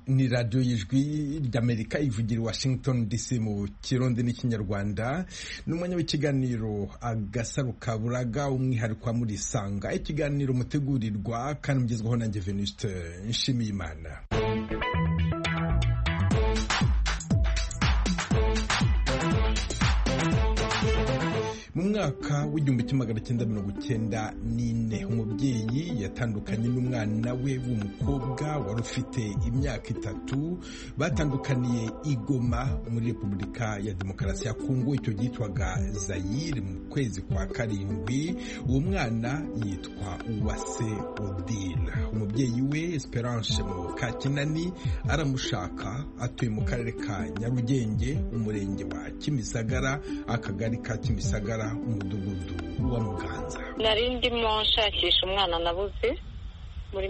ni radiyo y'ijwi ry'Amerika ivugira i Washington DC mu Kirundi n'Ikinyarwanda, n'umwanya w'ikiganiro Agasaro Kaburaga, umwihariko wa Murisanga, ikiganiro mutegurirwa kandi mugezwaho nanjye Venuste Nshimiyimana. Mu mwaka w'1994 umubyeyi yatandukanye n'umwana we w'umukobwa wari ufite imyaka 3. Batandukaniye i Goma muri Repubulika ya Demokarasi ya Kongo, icyo gitwaga Zaire, mu kwezi kwa 7. Uwo mwana yitwa Uwase Odile. Umubyeyi we Esperance Mukakinani aramushaka, atuye mu karere ka Nyarugenge, umurenge wa Kimisagara, akagari ka Kimisagara, umudugudu wa Muganza. Nari ndimo nshakisha umwana nabuze muri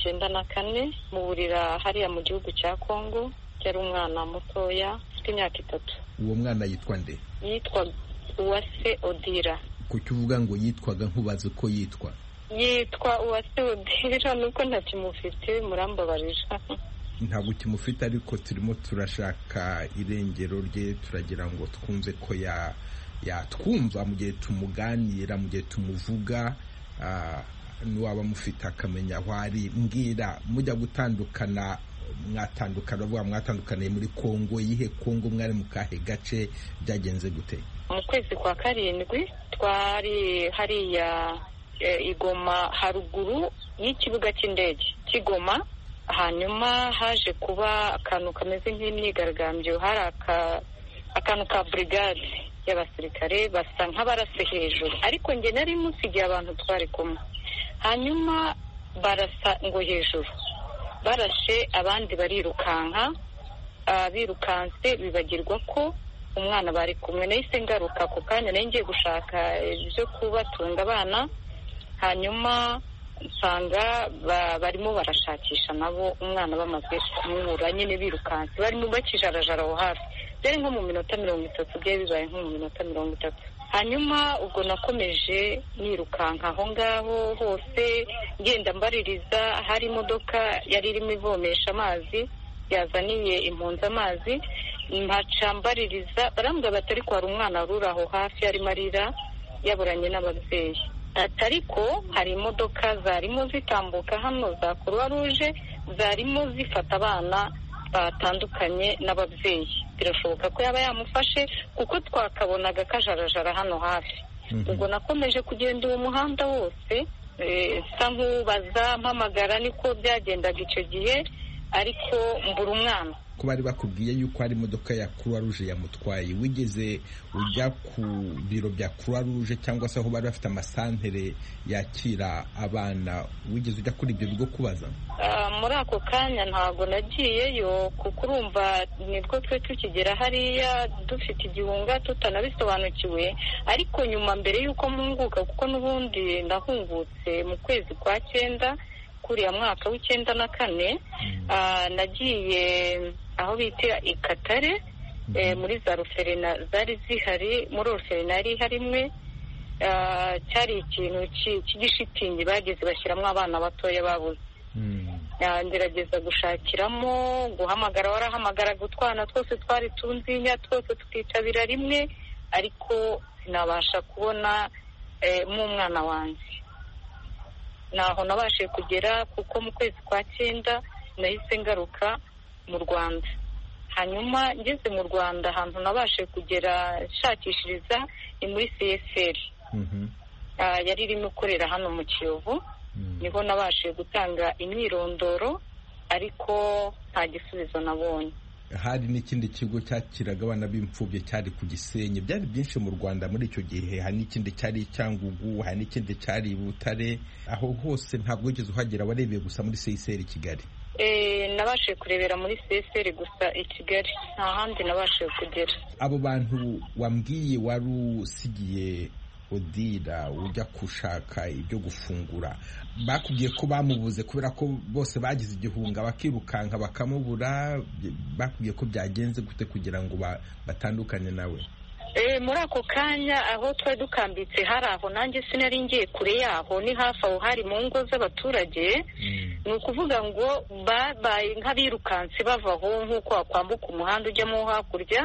1994 mu burira hariya mu gihugu cya Kongo. Yari umwana mutoya ufite imyaka 3. Uwo mwana yitwa nde? Yitwa Uwase Odira. Kuki uvuga ngo yitwaga, nkubaza uko yitwa? Yitwa Uwase Odira nuko ntakimufite, murambabarira. Ntabwo kimufite, ariko turimo turashaka irengero rye, turagira ngo twumve ko yatwumva mu gihe tumuganira, mu gihe tumuvuga, n'uwaba mufite akamenya aho ari. Mbwira, mujya gutandukana, mwatandukaniye muri Kongo. Yihe Kongo? Mwari mu kahe gace? Byagenze gute? Mu kwezi kwa 7 twari hariya i Goma, haruguru y'ikibuga cy'indege cy'Igoma. Hanyuma haje kuba akantu kameze nk'imyigaragambyo. Hari akantu ka brigade y'abasirikare basa nk'abarase hejuru, ariko njye nari musigiye abantu twari kumwe. Hanyuma barasa ngo hejuru, barashe abandi barirukanka. Birukanse bibagirwa ko umwana bari kumwe. Nahise ngaruka ku kanya, nari ngiye gushaka ibyo kubatunga abana. Hanyuma nsanga barimo barashakisha nabo umwana, bamaze kumubura nyine birukanse, barimo bakijarajara aho hafi. Byari nko mu minota 30, byari bibaye nko mu minota 30. Hanyuma ubwo nakomeje nirukanka aho ngaho hose, ngenda mbaririza. Hari imodoka yari irimo ivomesha amazi, yazaniye impunzi amazi, mpaca mbaririza. Barambwira bati ariko hari umwana ruri aho hafi arimo arira, yaburanye n'ababyeyi. Ariko hari imodoka zarimo zitambuka hano za Croix Rouge, zarimo zifata abana batandukanye n'ababyeyi. Birashoboka ko yaba yamufashe kuko twakabonaga kajarajara hano hafi. Ubwo nakomeje kugenda uwo muhanda wose, nsa nk'ubaza, mpamagara, niko byagendaga icyo gihe, ariko mbura umwana. Ko bari bakubwiye yuko hari imodoka ya Croix Rouge yamutwaye, wigeze ujya ku biro bya Croix Rouge cyangwa se aho bari bafite amasantere yakira abana? Wigeze ujya kuri ibyo bigo kubaza? Muri ako kanya ntabwo nagiyeyo, kuko urumva nibwo twe tukigera hariya dufite igihunga, tutanabisobanukiwe. Ariko nyuma, mbere y'uko mpunguka, kuko n'ubundi ndahungutse mu kwezi kwa 9 kuriya mwaka w'94, nagiye aho bita i Katare, muri za ruferina zari zihari. muri ruferina yari harimwe, cyari ikintu cy'igishitingi bageze bashyiramo abana batoya babuze. Ngerageza gushakiramo, guhamagara, warahamagaraga utwana twose twari tunzinya, twose tukitabira rimwe, ariko sinabasha kubona mu mwana wanjye. Naho nabashije kugera, kuko mu kwezi kwa 9 nahise ngaruka mu Rwanda. Hanyuma ngeze mu Rwanda, ahantu nabashije kugera nshakishiriza ni muri CSR. Yari irimo ikorera hano mu Kiyovu. Niho nabashije gutanga imyirondoro, ariko nta gisubizo nabonye. Hari n'ikindi kigo cyakiraga abana b'imfubyi cyari ku Gisenyi. Byari byinshi mu Rwanda muri icyo gihe. Hari n'ikindi cyari Cyangugu, hari n'ikindi cyari Butare. Aho hose ntabwo wigeze uhagera, warebeye gusa muri CSR Kigali? Nabashije kurebera muri CSR gusa i Kigali, nta handi nabashije kugera. Abo bantu wambwiye wari usigiye Odira ujya gushaka ibyo gufungura, bakubwiye ko bamubuze kubera ko bose bagize igihunga bakirukanka bakamubura? Bakubwiye ko byagenze gute kugira ngo batandukane nawe? muri ako kanya aho twari dukambitse hari aho nanjye sinari ngiye kure yaho, ni hafi aho hari mu ngo z'abaturage. Ni ukuvuga ngo babaye nk'abirukanse bava aho nk'uko wakwambuka umuhanda ujyamo hakurya.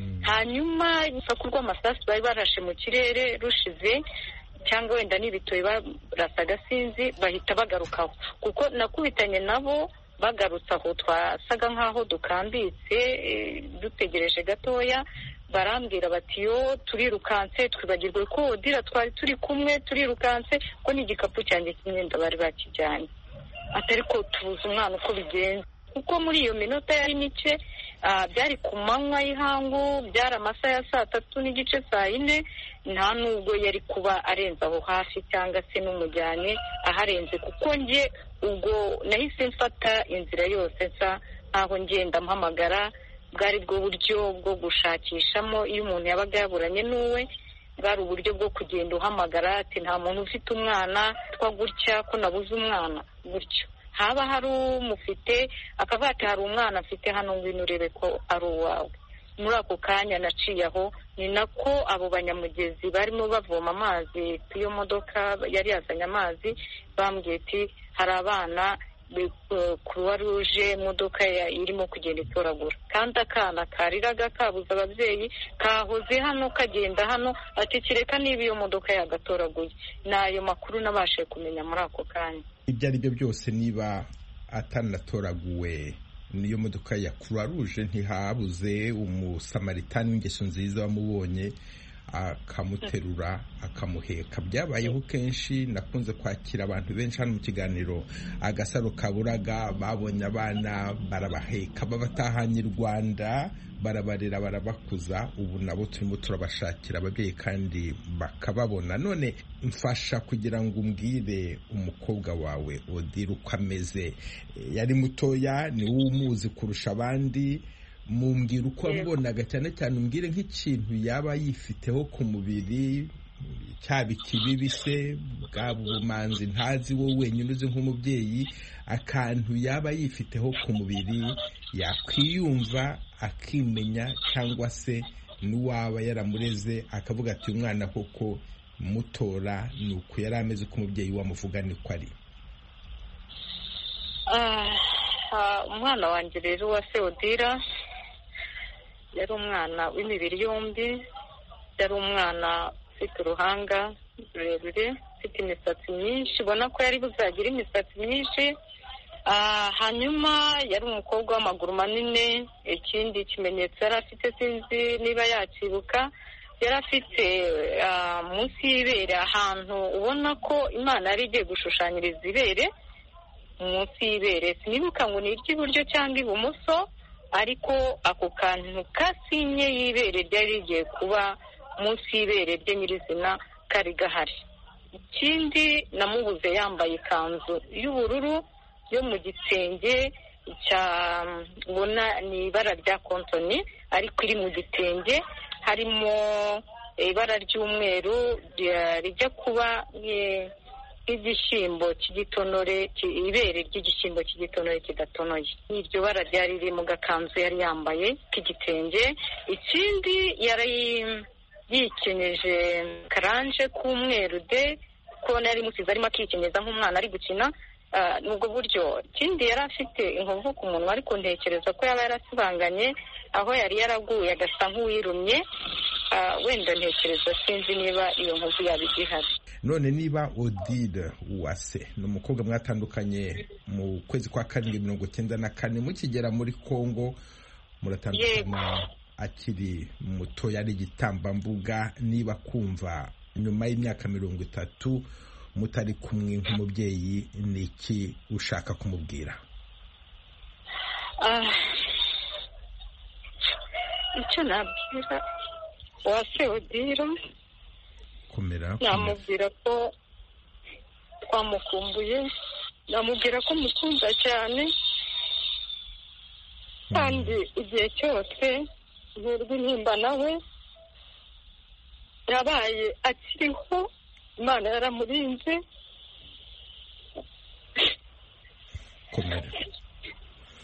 Hanyuma urusaku rw'amasasu bari barashe mu kirere rushize, cyangwa wenda n'ibitoyi barasaga sinzi, bahita bagarukaho kuko nakubitanye nabo bagarutse aho twasaga nk'aho dukambitse dutegereje gatoya. Barambwira bati yo turirukanse, twibagirwe ko Odira twari turi kumwe, turirukanse ko n'igikapu cyanjye cy'imyenda bari bakijyanye, atari ko tubuze umwana uko bigenze. Kuko muri iyo minota yari mike, byari ku manywa y'ihangu, byari amasaha ya 3:30 saa 4, nta nubwo yari kuba arenze aho hafi cyangwa se n'umujyane aharenze, kuko njye ubwo nahise mfata inzira yose nsa nkaho ngenda mpamagara. Bwari bwo buryo bwo gushakishamo iyo umuntu yabaga yaburanye n'uwe, bwari uburyo bwo kugenda uhamagara ati nta muntu ufite umwana twa gutya ko nabuze umwana gutyo. Haba hari umufite akavuga ati hari umwana afite hano, ngwino urebe ko ari uwawe. Muri ako kanya naciye aho, ni nako abo banyamugezi barimo bavoma amazi ku iyo modoka yari yazanye amazi, bambwiye ati hari abana Croix Rouge imodoka irimo kugenda itoragura, kandi akana kariraga kabuze ababyeyi kahoze hano kagenda hano, ati kireka niba iyo modoka yagatoraguye. N'ayo makuru nabashije kumenya muri ako kanya. Ibyo ari byo byose, niba atanatoraguwe n'iyo modoka ya Croix Rouge, ntihabuze umusamaritani w'ingeso nziza wamubonye akamuterura akamuheka. Byabayeho kenshi, nakunze kwakira abantu benshi hano mu kiganiro Agasaro Kaburaga, babonye abana barabaheka babatahanye i Rwanda, barabarera barabakuza. Ubu nabo turimo turabashakira ababyeyi kandi bakababona. None mfasha kugira ngo umbwire umukobwa wawe Odira uko ameze. Yari mutoya, ni wowe umuzi kurusha abandi. Mumbwira uko wamubonaga, cyane cyane umbwire nk'ikintu yaba yifiteho ku mubiri, cyaba ikibibi se, bwaba ubumanzi ntazi wowe wenyine uzi nk'umubyeyi, akantu yaba yifiteho ku mubiri yakwiyumva akimenya, cyangwa se n'uwaba yaramureze akavuga ati umwana koko mutora ni uko yari ameze, uko umubyeyi wamuvuga niko ari. Umwana wanjye rero wa Odira yari umwana w'imibiri yombi, yari umwana ufite uruhanga rurerure, ufite imisatsi myinshi, ubona ko yari buzagira imisatsi myinshi. Hanyuma yari umukobwa w'amaguru manini. Ikindi kimenyetso yari afite sinzi niba yakibuka, yari afite munsi y'ibere ahantu ubona ko Imana yari igiye gushushanyiriza ibere munsi y'ibere. Sinibuka ngo ni iry'iburyo cyangwa ibumoso, ariko ako kantu kasinye y'ibere ryari rigiye kuba munsi y'ibere rye nyirizina kari gahari. Ikindi namubuze yambaye ikanzu y'ubururu yo mu gitenge ubona ni ibara rya kontoni, ariko iri mu gitenge, harimo ibara ry'umweru rijya kuba nk'igishyimbo cy'igitonore, ibere ry'igishyimbo cy'igitonore kidatonoye. Iryo bara ryari riri mu gakanzu yari yambaye k'igitenge. Ikindi yari yikenyeje karanje k'umweru de, ko nari musize arimo akikenyeza nk'umwana ari gukina. Nubwo buryo. Ikindi yari afite inkovu ku munwa, ariko ntekereza ko yaba yarasibanganye aho yari yaraguye agasa nk'uwirumye. Wenda ntekereza, sinzi niba iyo nkovu yaba igihari. None niba Odile Uwase ni umukobwa mwatandukanye mu kwezi kwa 1994 mukigera muri Kongo, muratandukana akiri muto, yari igitambambuga. Niba kumva nyuma y'imyaka 30 mutari kumwe nk'umubyeyi, ni iki ushaka kumubwira? Icyo nabwira Uwase Odile, namubwira ko twamukumbuye, namubwira ko mukunda cyane, kandi igihe cyose nterwa intimba nawe. Yabaye akiriho, Imana yaramurinze.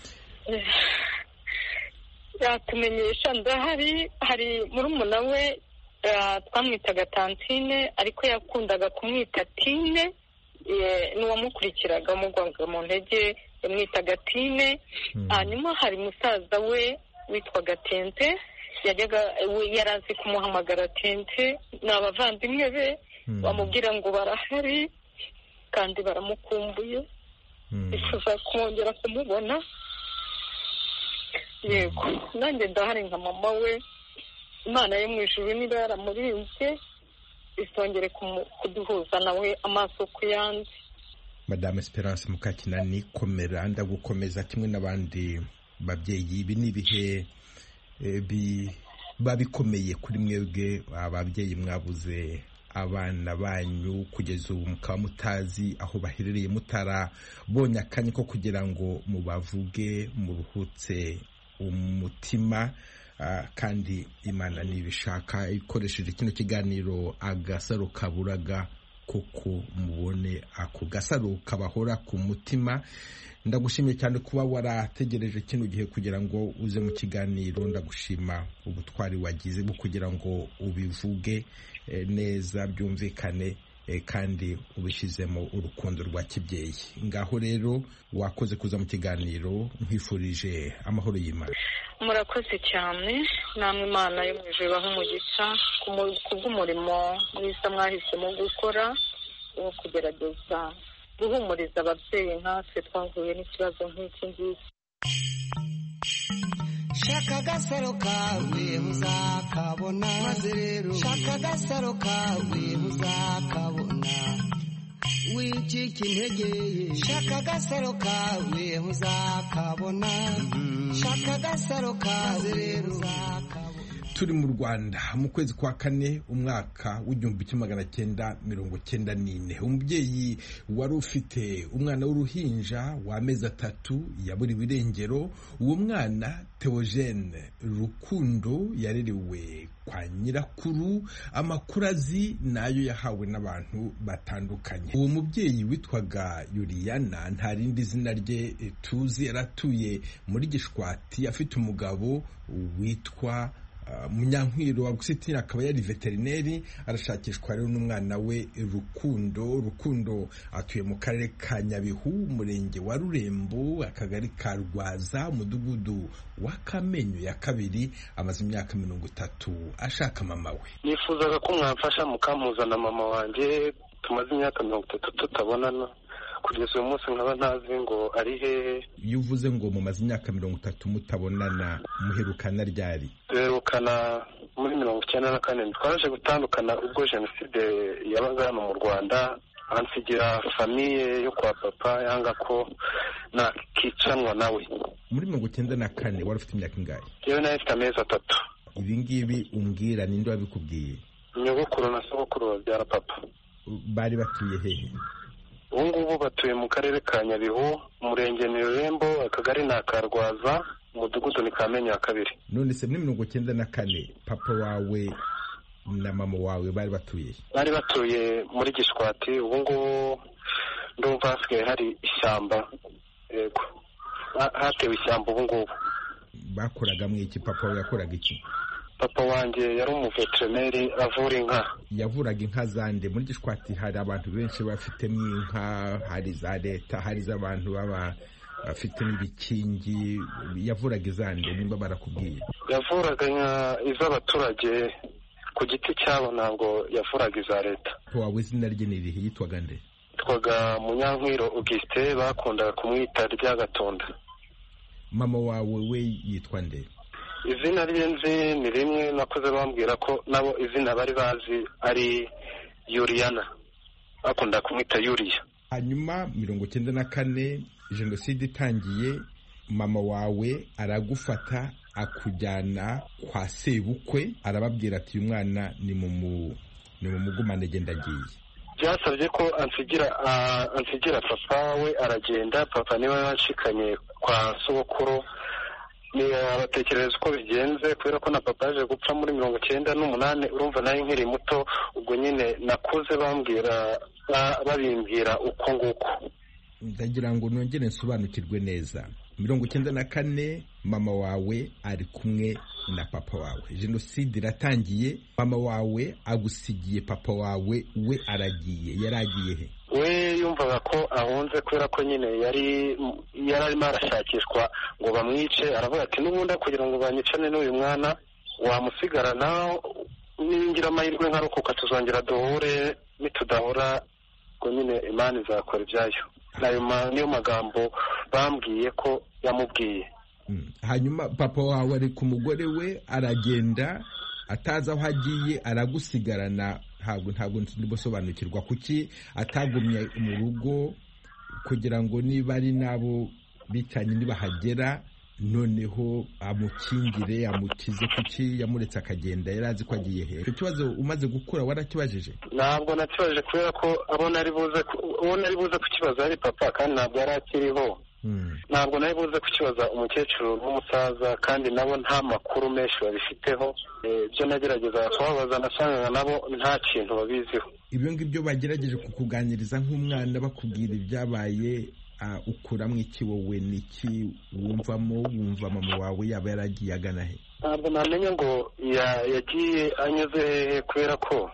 Yatumenyesha ndahari, hari murumuna we twamwitaga Tantine ariko yakundaga kumwita Tine, n'uwamukurikiraga umugwaga mu ntege yamwitaga Tine. Hanyuma hari musaza we witwaga Tente, yari azi kumuhamagara Tente. Ni abavandimwe be bamubwira ngo barahari kandi baramukumbuye, bifuza kongera kumubona. Yego, nanjye ndahari nka mama we. Imana yo mu ijuru niba yaramurinze isongere kuduhuza nawe amaso ku yandi. Madame Esperance Mukakinani, komera, ndagukomeza kimwe n'abandi babyeyi. Ibi ni ibihe babikomeye kuri mwebwe ababyeyi mwabuze abana banyu kugeza ubu mukaba mutazi aho baherereye, mutarabonye akanya ko kugira ngo mubavuge muruhutse umutima. Kandi Imana nibishaka ikoresheje kino kiganiro Agasaro Kaburaga kuko mubone ako gasaro kabahora ku mutima. Ndagushimiye cyane kuba warategereje kino gihe kugira ngo uze mu kiganiro. Ndagushima ubutwari wagize bwo kugira ngo ubivuge neza byumvikane kandi ubishyizemo urukundo rwa kibyeyi. Ngaho rero wakoze kuza mu kiganiro, nkwifurije amahoro y'Imana. Murakoze cyane, namwe Imana yo mu ijuru ibahe umugisha kubw'umurimo mwiza mwahisemo gukora wo kugerageza guhumuriza ababyeyi nkatwe twahuye n'ikibazo nk'iki ngiki. Shaka agasaro kawe muzakabona, maze rero shaka agasaro kawe muzakabona, wicika intege. Shaka agasaro kawe muzakabona, shaka agasaro kawe rero muzakabona. Turi mu Rwanda mu kwezi kwa kane umwaka w'1994, umubyeyi wari ufite umwana w'uruhinja w'amezi 3 yaburiwe irengero. Uwo mwana Theogene Rukundo yarerewe kwa nyirakuru. Amakuru azi nayo yahawe n'abantu batandukanye. Uwo mubyeyi witwaga Juliana, nta rindi zina rye tuzi, yaratuye muri Gishwati afite umugabo witwa Munyankwiro wa Gusitira, akaba yari veterineri. Arashakishwa rero n'umwana we Rukundo atuye mu karere ka Nyabihu, umurenge wa Rurembo, akagari ka Rwaza, umudugudu wa Kamenyo ya kabiri. Amaze imyaka 30 ashaka mama we. Nifuzaga ko mwamfasha mukampuzana mama wanjye, tumaze imyaka 30 tutabonana. Kugeza uyu munsi nkaba ntazi ngo ari hehe. Iyo uvuze ngo mumaze imyaka 30 mutabonana, muherukana ryari? Duherukana muri 1994. Twaje gutandukana ubwo jenoside yabaga hano mu Rwanda. Ansigira famiye yo kwa papa yanga ko nakicanwa nawe. Muri 1994 wari ufite imyaka ingahe? Yewe nayo mfite amezi 3. Ibi ngibi umbwira ninde wabikubwiye? Nyogokuru na sogokuru babyara papa. Bari batuye hehe? Ubu ngubu batuye mu karere ka Nyabihu, umurenge ni Rurembo, akagari ni Akarwaza, umudugudu ni Kamenyo ya kabiri. None se muri 1994 papa wawe na mama wawe bari batuye? Bari batuye muri Gishwati. Ubu ngubu ndumva hasigaye hari ishyamba. Yego, hatewe ishyamba ubu ngubu. Bakoraga mwiki? Papa wawe yakoraga iki? Papa wanjye yari umuveterineri avura inka. Yavuraga inka zande? Muri Gishwati hari abantu benshi bafitemo inka, hari za leta, hari z'abantu baba afite n'ibikingi. Yavuraga izande nimba barakubwiye? Yavuraga iz'abaturage ku giti cyabo, ntabwo yavuraga iza leta. Wawe izina rye ni irihe? Yitwaga nde? Yitwaga Munyankwiro Augustin, bakundaga kumwita Ryagatonda. Mama wawe we yitwa nde? Izina rye nzi ni rimwe, nakoze bambwira ko nabo izina bari bazi ari Juliana, bakunda kumwita Yulia. Hanyuma 1994 jenoside itangiye, mama wawe aragufata akujyana kwa sebukwe, arababwira ati uyu mwana ni mumugumane, genda agiye. Byasabye ko ansigira papa we aragenda. Papa niwe yanshikanye kwa sogokuru. Ni abatekereza uko bigenze, kubera ko na papa yaje gupfa muri 1998. Urumva nayo nkiri muto, ubwo nyine nakuze babimbwira uko nguko. Ndagira ngo nongere nsobanukirwe neza. 1994 mama wawe ari kumwe na papa wawe. Jenoside iratangiye, mama wawe agusigiye papa wawe, we yaragiye he? We yumvaga ko ahunze kubera ko nyine yari arimo arashakishwa ngo bamwice. Aravuga ati n'ubundi kugira ngo banyicane n'uyu mwana wamusigarana, ningira amahirwe nkarokoka tuzongera duhure, nitudahura ngo nyine Imana izakora ibyayo. Niyo magambo bambwiye ko yamubwiye. Hanyuma papa wawe ari ku mugore we, aragenda atazi aho agiye, aragusigarana. Ntabwo ndibosobanukirwa kuki atagumye mu rugo kugira ngo niba ari nabo bicanye nibahagera noneho amukingire, amukize. Kuki yamuretse akagenda? Yarazi ko agiye he? Icyo kibazo umaze gukura warakibajije? Ntabwo nakibajije kubera ko abona ari buze kukibaza ari papa, kandi ntabwo yari akiriho. Ntabwo nari buze kukibaza umukecuru n'umusaza, kandi nabo nta makuru menshi babifiteho. Ibyo nagerageza kubabaza nasangaga nabo nta kintu babiziho. Ibyo ngibyo bagerageje kukuganiriza nk'umwana bakubwira ibyabaye, ukuramo iki wowe? Niki wumvamo? Wumva mama wawe yaba yaragiye agana he? Ntabwo namenya ngo yagiye anyuze hehe, kubera ko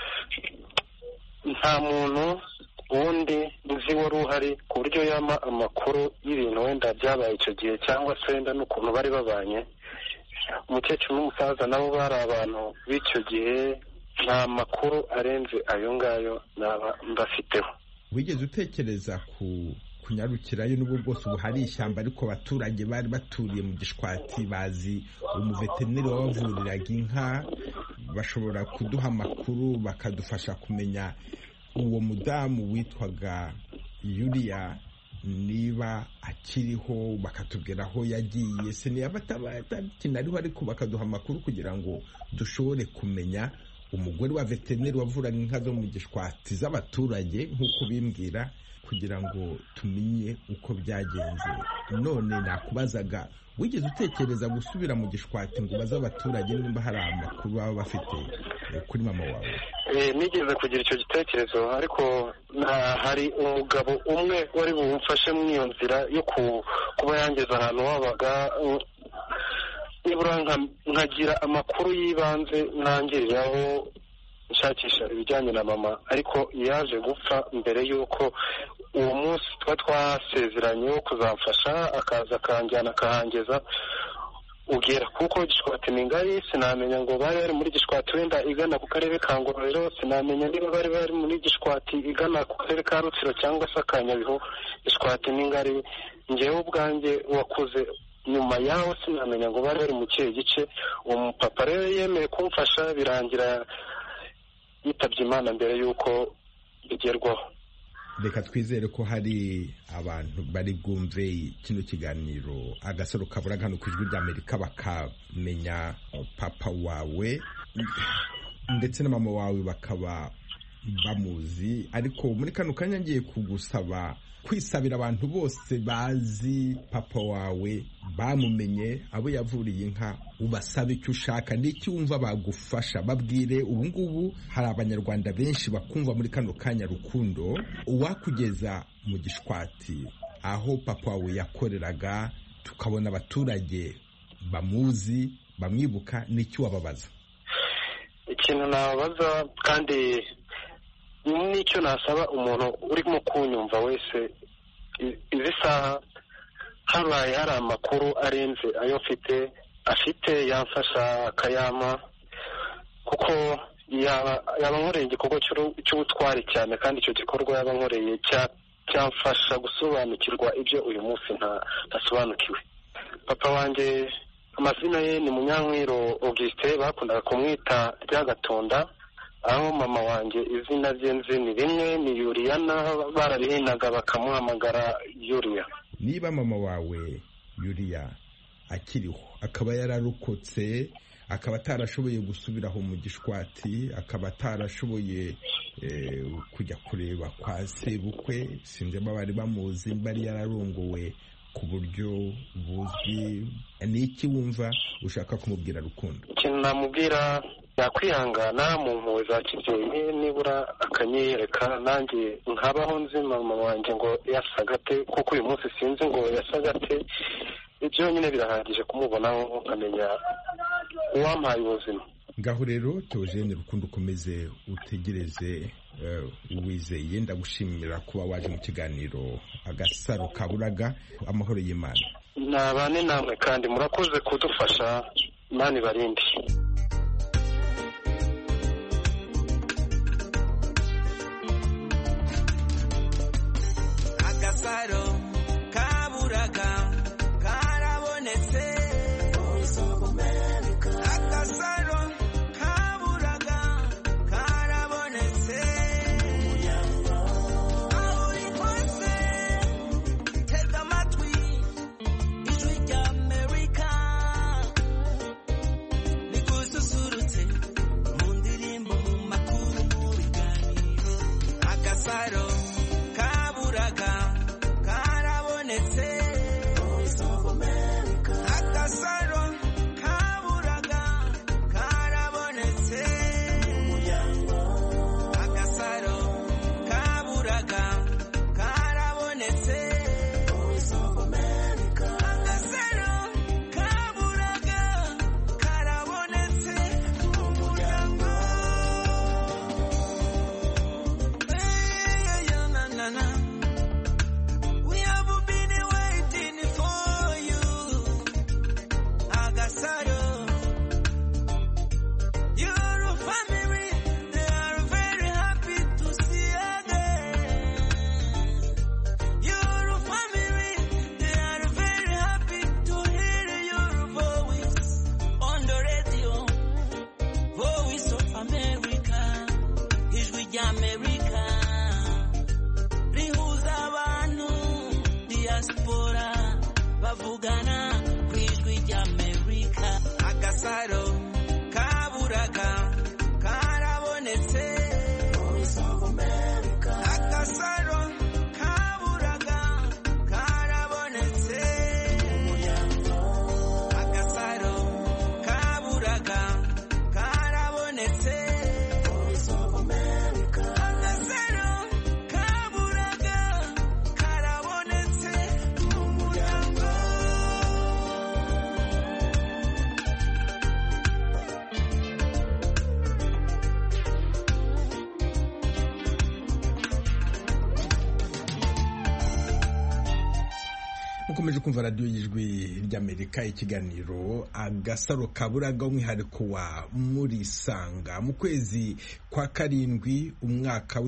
nta muntu ubundi nzi wari uhari ku buryo yama amakuru y'ibintu wenda byabaye icyo gihe, cyangwa se wenda n'ukuntu bari babanye. Umukecuru n'umusaza nabo bari abantu b'icyo gihe, nta makuru arenze ayo ngayo mbafiteho. Wigeze utekereza kunyarukirayo? N'ubwo bwose ubu hari ishyamba, ariko abaturage bari baturiye mu Gishwati bazi umuveterineri wabavuriraga inka, bashobora kuduha amakuru bakadufasha kumenya uwo mudamu witwaga Yulia niba akiriho, bakatubwira aho yagiye. Se niba atakinariho ariko bakaduha amakuru kugira ngo dushobore kumenya umugore wa veterineri wavuraga inka zo mu Gishwati z'abaturage nk'uko bimbwira, kugira ngo tumenye uko byagenze. None nakubazaga, wigeze utekereza gusubira mu Gishwati ngo ubaze abaturage nimba hari amakuru baba bafite kuri mama wawe? Nigeze kugira icyo gitekerezo, ariko hari umugabo umwe wari bumfashe mu iyo nzira yo kuba yangeze ahantu wabaga, nibura nkagira amakuru y'ibanze ntangiriraho nshakisha ibijyanye na mama. Ariko yaje gupfa mbere y'uko uwo munsi tuba twasezeranye wo kuzamfasha, akaza akanjyana akahangeza ugera, kuko Gishwati ni ngari. Sinamenya ngo bari muri Gishwati wenda igana ku karere ka Ngororero, sinamenya niba bari muri Gishwati igana ku karere ka Rutsiro cyangwa se ka Nyabihu. Gishwati ni ngari. Njyewe ubwanjye wakuze nyuma yaho, sinamenya ngo bari mu kihe gice. Uwo mupapa rero yemeye kumfasha, birangira yitabye Imana mbere y'uko bigerwaho. Reka twizere ko hari abantu bari bwumve kino kiganiro Agasaro Kaburaga hano ku Ijwi ry'Amerika bakamenya papa wawe ndetse na mama wawe bakaba bamuzi. Ariko muri kano kanya ngiye kugusaba kwisabira abantu bose bazi papa wawe, bamumenye, abo yavuriye inka, ubasabe icyo ushaka n'iki wumva bagufasha. Babwire ubu ngubu hari abanyarwanda benshi bakumva muri kano kanya Rukundo, uwakugeza mu Gishwati aho papa wawe yakoreraga, tukabona abaturage bamuzi bamwibuka, n'iki wababaza? Ikintu nababaza kandi n'icyo nasaba umuntu urimo kunyumva wese, izi saha habaye hari amakuru arenze ayo afite yamfasha akayama, kuko yaba nkoreye igikorwa cy'ubutwari cyane, kandi icyo gikorwa yaba nkoreye cyamfasha gusobanukirwa ibyo uyu munsi ntasobanukiwe. Papa wanjye amazina ye ni Munyankwiro Augustin, bakundaga kumwita Ryagatonda. Aho mama wanjye izina rye nzi ni rimwe, ni Yuriyana, bararihinaga bakamuhamagara Yulia. Niba mama wawe Yulia akiriho, akaba yararokotse, akaba atarashoboye gusubiraho mu Gishwati, akaba atarashoboye kujya kureba kwa sebukwe, sinzi bari bamuzi, bari yararongowe ku buryo buzwi, ni iki wumva ushaka kumubwira Rukundo? Ikintu namubwira yakwihangana mu mpuhwe za kibyeyi nibura akanyereka nanjye nkabaho nzi mama wanjye ngo yasagate kuko uyu munsi sinzi ngo yasagate ibyo nyine birahagije kumubonaho nkamenya uwampaye ubuzima. Ngaho rero Theogene Rukundo ukomeze utegereze wizeye. Ndagushimira kuba waje mu kiganiro Agasaro Kaburaga. Amahoro y'Imana nabane namwe kandi murakoze kudufasha. Imana ibarinde. Agasaro Kaburaga karabonetse. Agasaro Kaburaga karabonetse. Aho uri hose tega amatwi ijwi ry'Amerika rigususurutse mu ndirimbo, mu makuru, mu biganiro. Agasaro Kaburaga karabonetse. Agasaro Kaburaga karabonetse. Agasaro Kaburaga karabonetse. Agasaro Kaburaga karabonetse mu muryango. Na na. We have been waiting for you, Agasaro. Your family, they are very happy to see again. Your family, they are very happy to hear your voice on the radio. Voice of America, ijwi ry'Amerika. Rihuza abantu diaspora bavugana ku ijwi ry'Amerika. Agasaro Kaburaga karabonetse. Agasaro Kaburaga karabonetse. Agasaro Kaburaga karabonetse. Agasaro Kaburaga karabonetse mu muryango. mukomeje kumva radiyo y'ijwi ry'Amerika, ikiganiro Agasaro Kaburaga, umwihariko wa Murisanga. Mu kwezi kwa karindwi umwaka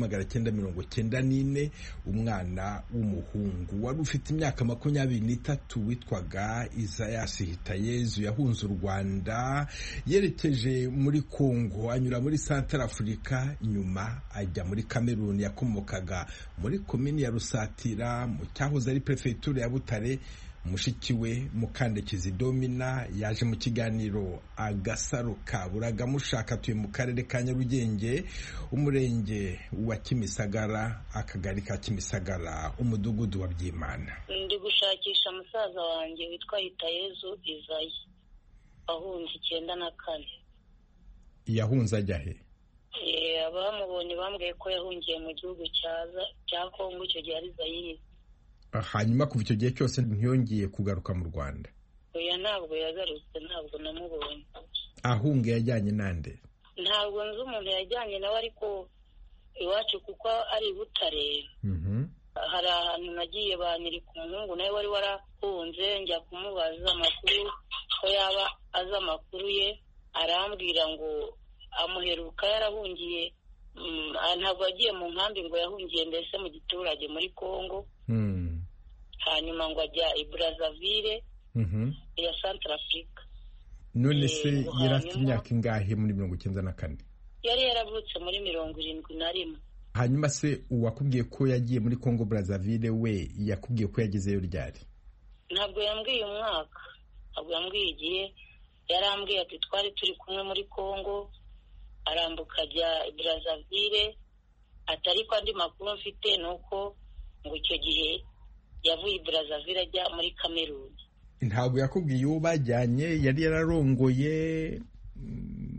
w'1994 umwana w'umuhungu wari ufite imyaka 23 witwaga Isaias Hitayezu yahunze u Rwanda yerekeje muri Kongo, anyura muri Central Africa, nyuma ajya muri Cameroon. Yakomokaga muri komini ya Rusatira mu cyahoze ari prefecture ya Butare. Mushiki we Mukandekezi Domina yaje mu kiganiro Agasaro Kaburaga mushaka. Tuye mu karere ka Nyarugenge, umurenge wa Kimisagara, akagari ka Kimisagara, umudugudu wa Byimana. Ndi gushakisha musaza wanjye witwa Hitayezu Isayi, ahunze 94. Yahunze ajya he? Abamubonye bambwiye ko yahungiye mu gihugu cya Kongo, icyo gihe ari Zaire. Hanyuma kuva icyo gihe cyose ntiyongeye kugaruka mu Rwanda? Oya, ntabwo yagarutse, ntabwo namubonye. Ahunga yajyanye nande? Ntabwo nzi umuntu yajyanye nawe, ariko iwacu kuko ari Butare. Hari ahantu nagiye banyereka umuhungu nawe wari warahunze, njya kumubaza amakuru ko yaba azi amakuru ye. Arambwira ngo amuheruka yarahungiye, ntabwo yagiye mu nkambi, ngo yahungiye mbese mu giturage muri Kongo. Hanyuma ngo ajya i Brazzaville ya Central Africa. None se yari afite imyaka ingahe muri 1994? Yari yaravutse muri 71. Hanyuma se uwakubwiye ko yagiye muri Congo Brazzaville we yakubwiye ko yagezeyo ryari? Ntabwo yambwiye umwaka, ntabwo yambwiye igihe. Yarambwiye ati twari turi kumwe muri Congo, arambuka ajya i Brazzaville. Atari ko andi makuru mfite nuko ngo icyo gihe yavuye i Brazzaville ajya muri Cameroon. Ntabwo yakubwiye uwo bajyanye? Yari yararongoye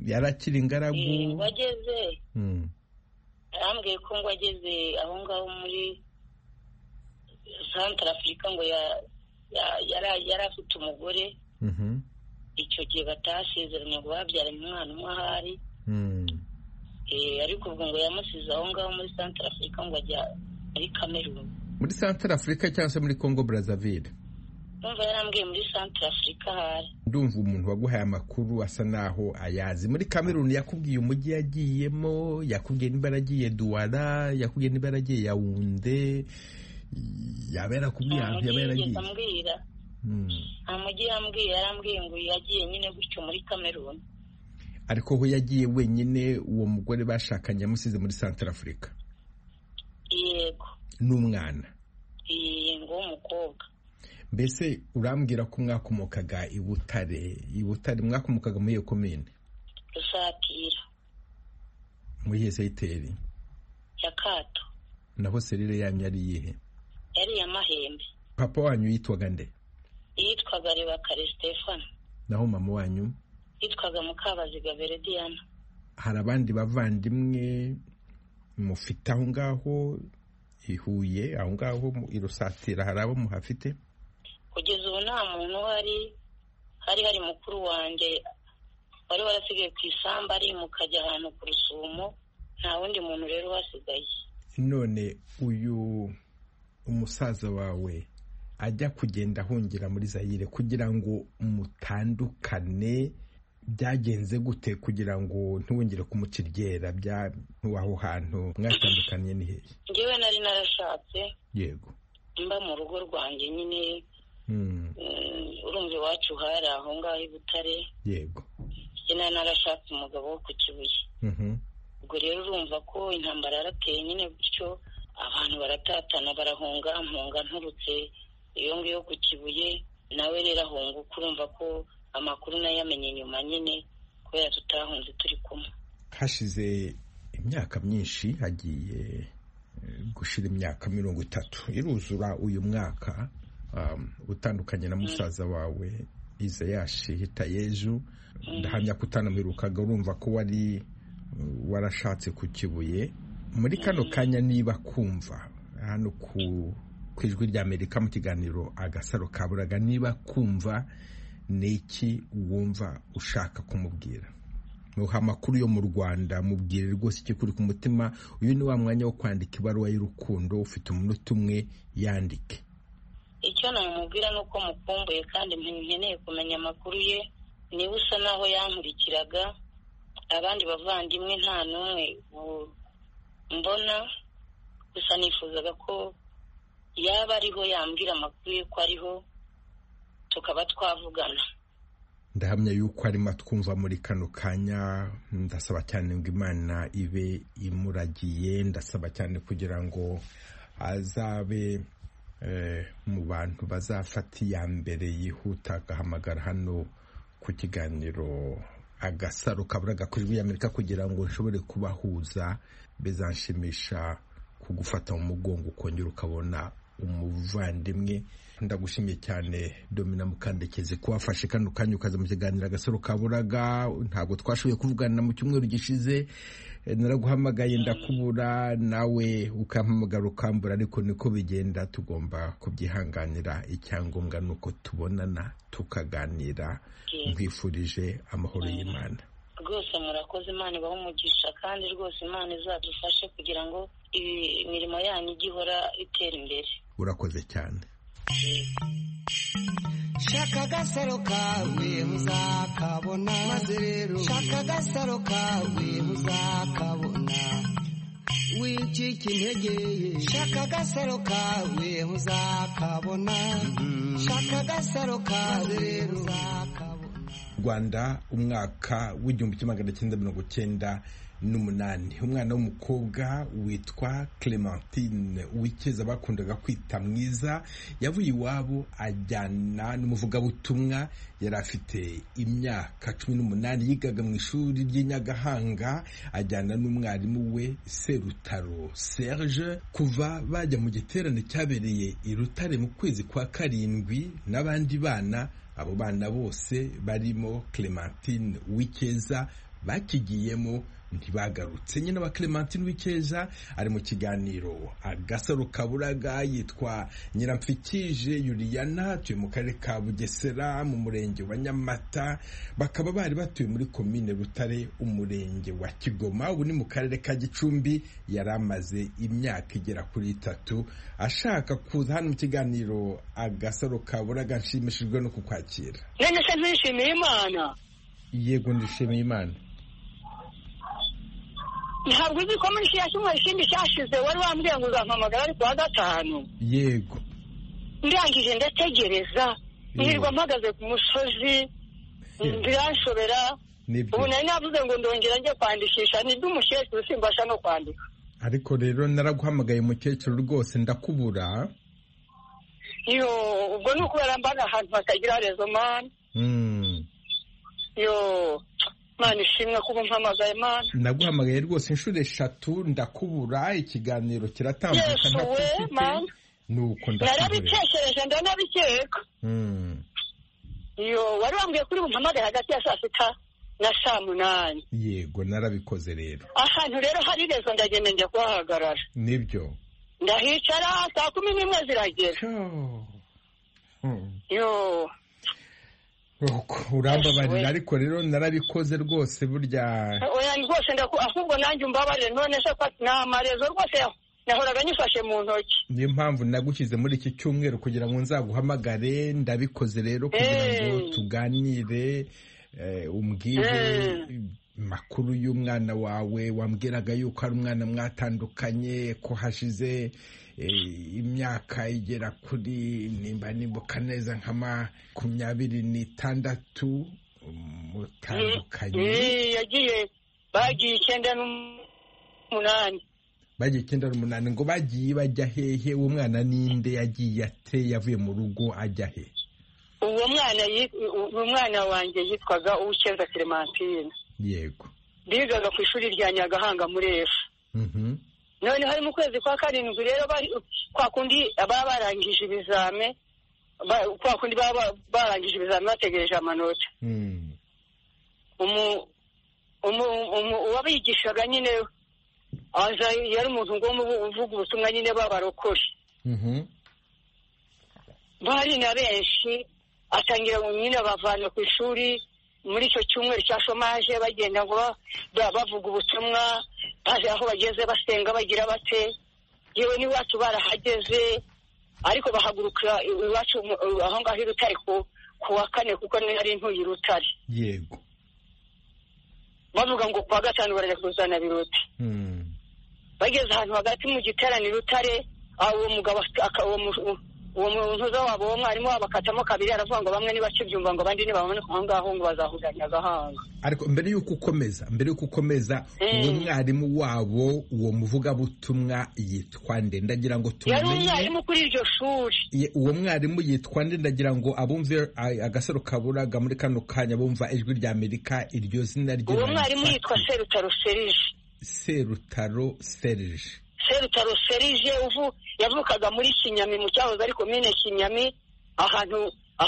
yarakiri ingaragu wageze arambwiye ko ngo ageze aho ngaho muri Central Africa ngo yari afite umugore icyo gihe batasezeranye ngo babyaranye umwana umwe ahari ariko ubwo ngo yamusize aho ngaho muri Central Africa ngo ajya muri Cameroon. Muri Central Africa cyangwa se muri Congo Brazzaville? Ndumva yarambwiye muri Central Africa ahari. Ndumva umuntu waguhaye amakuru asa naho ayazi. Muri Cameroon yakubwiye umujyi yagiyemo, yakubwiye niba yaragiye Douala, yakubwiye niba yaragiye Yaounde, yaba yarakubwiye ahantu yaba yaragiye? Amujyi yambwiye, yarambwiye ngo yagiye nyine gutyo muri Cameroon. Ariko ho yagiye wenyine, uwo mugore bashakanye yamusize muri Central Africa? Yego. N'umwana? Ngo umukobwa. Mbese urambwira ko mwakomokaga i Butare mwakomokaga muri iyo komine? Rusatira. Muri iyo seyiteri? Ya Kato. Naho serire yanyu yari iyihe? Yari ya Mahembe. Papa wanyu yitwaga nde? Yitwaga Rebakare Stefano. Naho mama wanyu? Yitwaga Mukabaziga Verediana. Hari abandi bavandimwe mufite aho ngaho i Huye, aho ngaho i Rusatira, hari abo muhafite? Kugeza ubu nta muntu hari mukuru wanjye wari warasigaye ku isamba ari mukajya ahantu ku Rusumo, nta wundi muntu rero wasigaye. None uyu umusaza wawe ajya kugenda ahungira muri Zaire kugira ngo mutandukane, byagenze gute kugira ngo ntiwongere kumuciryera aho hantu mwatandukanye ni hehe? Ngewe nari narashatse. Yego. Mba mu rugo rwanjye nyine. Urumva iwacu hari aho ngaho i Butare. Yego. Njye narashatse umugabo wo ku Kibuye. Ubwo rero urumva ko intambara yarateye nyine gutyo, abantu baratatana barahunga, mpunga nturutse iyo ngiyo ku Kibuye, nawe rero ahunga, urumva ko amakuru nayo yamenye nyuma nyine kubera tutahunze turi kumwe. Hashize imyaka myinshi, hagiye gushira imyaka 30 iruzura uyu mwaka, utandukanye na musaza wawe Izayashi Hitayezu. Ndahamya kutanamirukaga, urumva ko warashatse ku Kibuye. Muri kano kanya niba kumva hano ku Ijwi ry'Amerika mu kiganiro Agasaro Kaburaga, niba kumva niki wumva ushaka kumubwira? Muha amakuru yo mu Rwanda, mubwire rwose icyo kuri ku mutima. Uyu ni wa mwanya wo kwandika ibaruwa y'urukundo, ufite umunota umwe, yandike. Icyo namubwira nuko mukumbuye kandi nkeneye kumenya amakuru ye. Niba usa naho yankurikiraga, abandi bavandimwe nta n'umwe mbona, gusa nifuzaga ko yaba ariho yambwira amakuru ye ko ariho, tukaba twavugana. Ndahamya yuko arimo twumva muri kano kanya. Ndasaba cyane ngo Imana ibe imuragiye, ndasaba cyane kugira ngo azabe mu bantu bazafata iya mbere yihuta agahamagara hano ku kiganiro Agasaro Kaburaga ku Ijwi ry'Amerika kugira ngo nshobore kubahuza. Bizanshimisha kugufata mu mugongo ukongera ukabona umuvandimwe. Ndagushimiye cyane Domina Mukandekezi ko wafashe kano kanya ukaza mu kiganiro Agasaro Kaburaga. Ntabwo twashoboye kuvugana mu cyumweru gishize, naraguhamagaye ndakubura, nawe ukampamagara ukambura, ariko niko bigenda, tugomba kubyihanganira. Icyangombwa nuko tubonana tukaganira. Nkwifurije amahoro y'Imana. Rwose murakoze, Imana ibahe umugisha, kandi rwose Imana izadufashe kugira ngo imirimo yanyu igihora itera imbere. Urakoze cyane. Shaka agasaro kawe muzakabona, maze rero shaka agasaro kawe muzakabona, wicika intege. Shaka agasaro kawe muzakabona, shaka agasaro kawe rero muzakabona. Rwanda, umwaka w'1998, umwana w'umukobwa witwa Clementine Uwikeza bakundaga kwita Mwiza yavuye iwabo ajyana n'umuvugabutumwa. Yari afite imyaka 18, yigaga mu ishuri ry'Inyagahanga, ajyana n'umwarimu we Serutaro Serge. Kuva bajya mu giterane cyabereye i Rutare mu kwezi kwa karindwi n'abandi bana, abo bana bose barimo Clementine Uwikeza bakigiyemo ntibagarutse. nyine wa Clementine Uwikeza ari mu kiganiro Agasaro Kaburaga, yitwa Nyiramfikije Juliana, atuye mu karere ka Bugesera mu murenge wa Nyamata, bakaba bari batuye muri komine Rutare umurenge wa Kigoma, ubu ni mu karere ka Gicumbi. yari amaze imyaka igera kuri 3 ashaka kuza hano mu kiganiro Agasaro Kaburaga. Nshimishijwe no kukwakira. none se ntishimiye Imana? Yego ndishimiye Imana. ntabwo uzi ko muri kiriya cyumweru ikindi cyashize wari wambwiye ngo uzampamagara ari kuwa gatanu. Yego ndangije ndategereza nirwa mpagaze ku musozi biranshobera. ubu nari navuze ngo ndongera njye kwandikisha, ni by'umukecuru simbasha no kwandika. ariko rero naraguhamagaye mukecuru rwose ndakubura. yo ubwo ni ukubera mbaga ahantu hatagira rezo mani. yo Mana ishimwe kuba mpamagaye Mana. Naguhamagaye rwose inshuro 3 ndakubura, ikiganiro kiratambuka. Yesu we Mana. Nuko ndakubura. Narabitekereje ndanabikeka. Yo wari wambwiye kuri bumpamagaye hagati ya 6:00 na 8:00. Yego narabikoze rero. Ahantu rero hari rezo ndagenda njya kuhahagarara. Nibyo. Ndahicara 11:00 ziragera. Yo urambabarira ariko rero narabikoze rwose burya. oya rwose ahubwo nanjye umbabarire, none se ko namarezo rwose nahoraga nyifashe mu ntoki. Niyo mpamvu nagushyize muri iki cyumweru kugira ngo nzaguhamagare. Ndabikoze rero kugira ngo tuganire, umbwire makuru y'umwana wawe. wambwiraga yuko ari umwana mwatandukanye, ko hashize imyaka igera kuri nimba nibuka neza nka 26 mutandukanye. yagiye bagiye 9 8 ngo bagiye bajya hehe? uwo mwana ninde? yagiye ate? yavuye mu rugo ajya he? uwo mwana wanjye yitwaga Uwikeza Clementine. Yego bigaga ku ishuri rya Nyagahanga muri Efu. none hari mu kwezi kwa 7 rero kwa kundi baba barangije ibizame, kwa kundi baba barangije ibizame bategereje amanota. uwabigishaga nyine aza yari umuntu ngo uvuga ubutumwa nyine babarokore. bari na benshi, atangira nyine bavana ku ishuri muri icyo cyumweru cya shomaje, bagenda ngo bavuga ubutumwa, baje aho bageze basenga bagira bate. yewe n'iwacu barahageze, ariko bahagurukira iwacu aho ngaho i Rutare ku wa 4 kuko nari ntuye i Rutare. Yego bavuga ngo kuwa 5 barajya kuzana birote. bageze ahantu hagati mu giterane Rutare, uwo mugabo uwo muntu wabo wo mwarimu wabakatamo 2, aravuga ngo bamwe nibakibyumva ngo abandi nibabone aho ngaho ngo bazahuranya Gahanga. ariko mbere y'uko ukomeza uwo mwarimu wabo, uwo muvuga butumwa yitwa nde? ndagira ngo tumenye. yari umwarimu kuri iryo shuri. uwo mwarimu yitwa nde? ndagira ngo abumve Agasaro Kaburaga muri kano kanya bumva ijwi rya Amerika iryo zina rye. uwo mwarimu yitwa Serutaro Serge. Serutaro Serge yavukaga muri Kinyami mu cyahoze ari komine Kinyami, ahantu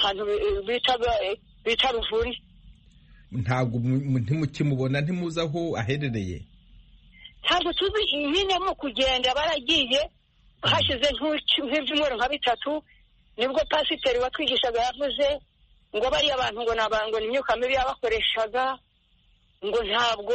bita Ruvuri. ntabwo ntimukimubona, ntimuzi aho aherereye? ntabwo tuzi nyine mu kugenda baragiye. hashize nk'ibyumweru nka 3 nibwo pasiteri watwigishaga yavuze ngo bari abantu ngo nabango ni imyuka mibi yabakoreshaga, ngo ntabwo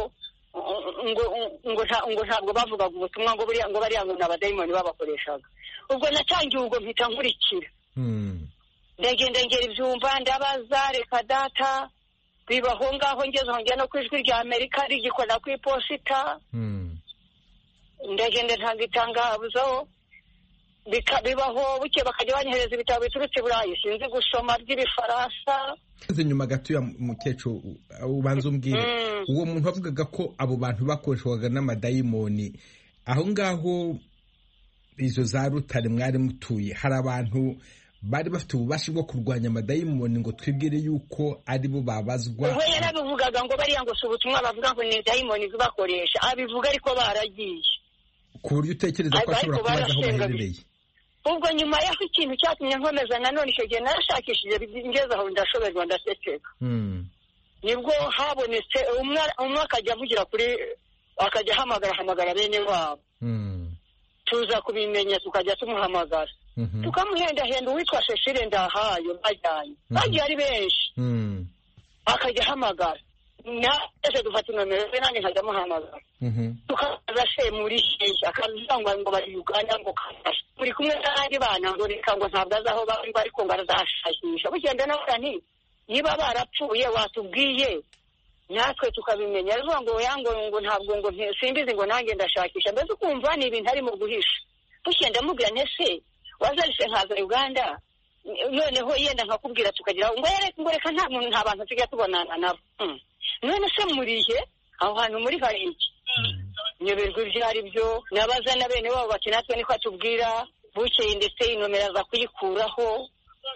ngo ntabwo bavugaga ubutumwa, ngo bariya ngo n'abadayimoni babakoreshaga. ubwo natangiye ubwo mpita nkurikira. ndagenda ngera ibyumva ndabaza, reka data bibaho ngaho, ngeze aho njya no ku ijwi rya Amerika rigikora ku iposita. ndagenda ntanga itangazo bibaho, buke bakajya banyohereza ibitabo biturutse i Burayi, sinzi gusoma by'ibifaransa. nyuma gato ya mukecuru ubanza umbwire, uwo muntu wavugaga ko abo bantu bakoreshwaga n'amadayimoni, aho ngaho izo za Rutare mwari mutuye, hari abantu bari bafite ububasha bwo kurwanya amadayimoni ngo twibwire yuko ari bo babazwa? ubwo yarabivugaga ngo bariya ngo si ubutumwa bavuga ngo ni dayimoni zibakoresha, abivuga ariko baragiye. ku buryo utekereza ko ashobora kubaza aho baherereye? ubwo nyuma y'aho ikintu cyatumye nkomeza nanone icyo gihe narashakishije ngeze aho ndashoberwa ndasekeka. nibwo habonetse umwe akajya avugira akajya ahamagara bene wabo. Tuza kubimenya tukajya tumuhamagara. Tukamuhendahenda uwitwa Cecile Ndahayo bagiye ari benshi. Akajya ahamagara. Ese dufata nomero ze nanjye nkajya amuhamagara. Tukaza se muri hehe akavuga ngo bari Uganda ngo kafashe. Muri kumwe n'abandi bana ngo reka ngo ntabwo azaho bari ko barazashakisha. Bugenda navuga nti niba barapfuye watubwiye natwe tukabimenya. Aravuga ngo ntabwo ngo simbizi ngo nanjye ndashakisha. Mbese ukumva ni ibintu ari mu guhisha. Bugenda mubwira ntese wazarise nkaza Uganda noneho yenda nkakubwira tukagira ngo reka nta bantu tujya tubonana nabo. None se murihe aho hantu muri hari iki? Nyoberwa ibyo ari byo nabaza na bene wabo bati natwe niko atubwira. Bukeye ndetse inomero aza kuyikuraho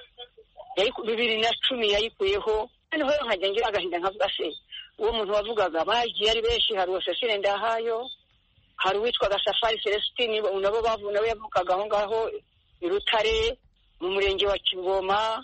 2010 yayikuyeho. Noneho nkajya ngira agahinda nkavuga se uwo muntu wavugaga bagiye ari benshi. Hari uwo Cecile Ndahayo, hari uwitwaga Safari Celestine nabo nawe yavukaga aho ngaho i Rutare mu murenge wa Kigoma.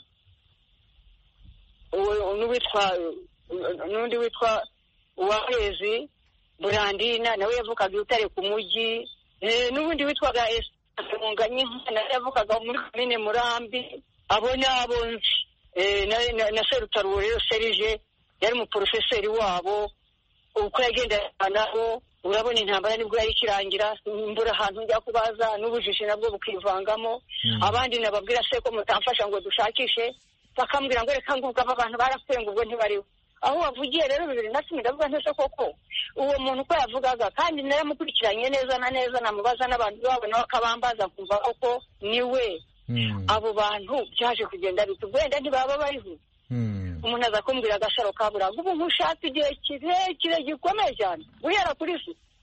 N'undi witwa Uwahezi Burandina nawe yavukaga i Rutare ku mujyi. N'ubundi witwaga Esanganye nawe yavukaga muri komine Murambi. Abo nabo nzi na Serutaruwo rero Serije yari mu professeur wabo. Uko yagendana nabo urabona intambara nibwo yari kirangira. Mbura ahantu njya kubaza n'ubujiji nabwo bukivangamo. Abandi nababwira se ko mutamfasha ngo dushakishe bakambwira ngo reka ngo abantu barapfuye ngo ubwo ntibariho. Aho wavugiye rero 2010 ndavuga ntese koko uwo muntu ko yavugaga kandi naramukurikiranye neza na neza namubaza n'abantu babo nawe akabambaza kumva koko niwe. Abo bantu byaje kugenda bitugwenda ntibaba bariho. Umuntu aza kumbwira Agasaro Kaburaga ubu nkushatse igihe kirekire gikomeye cyane guhera kuri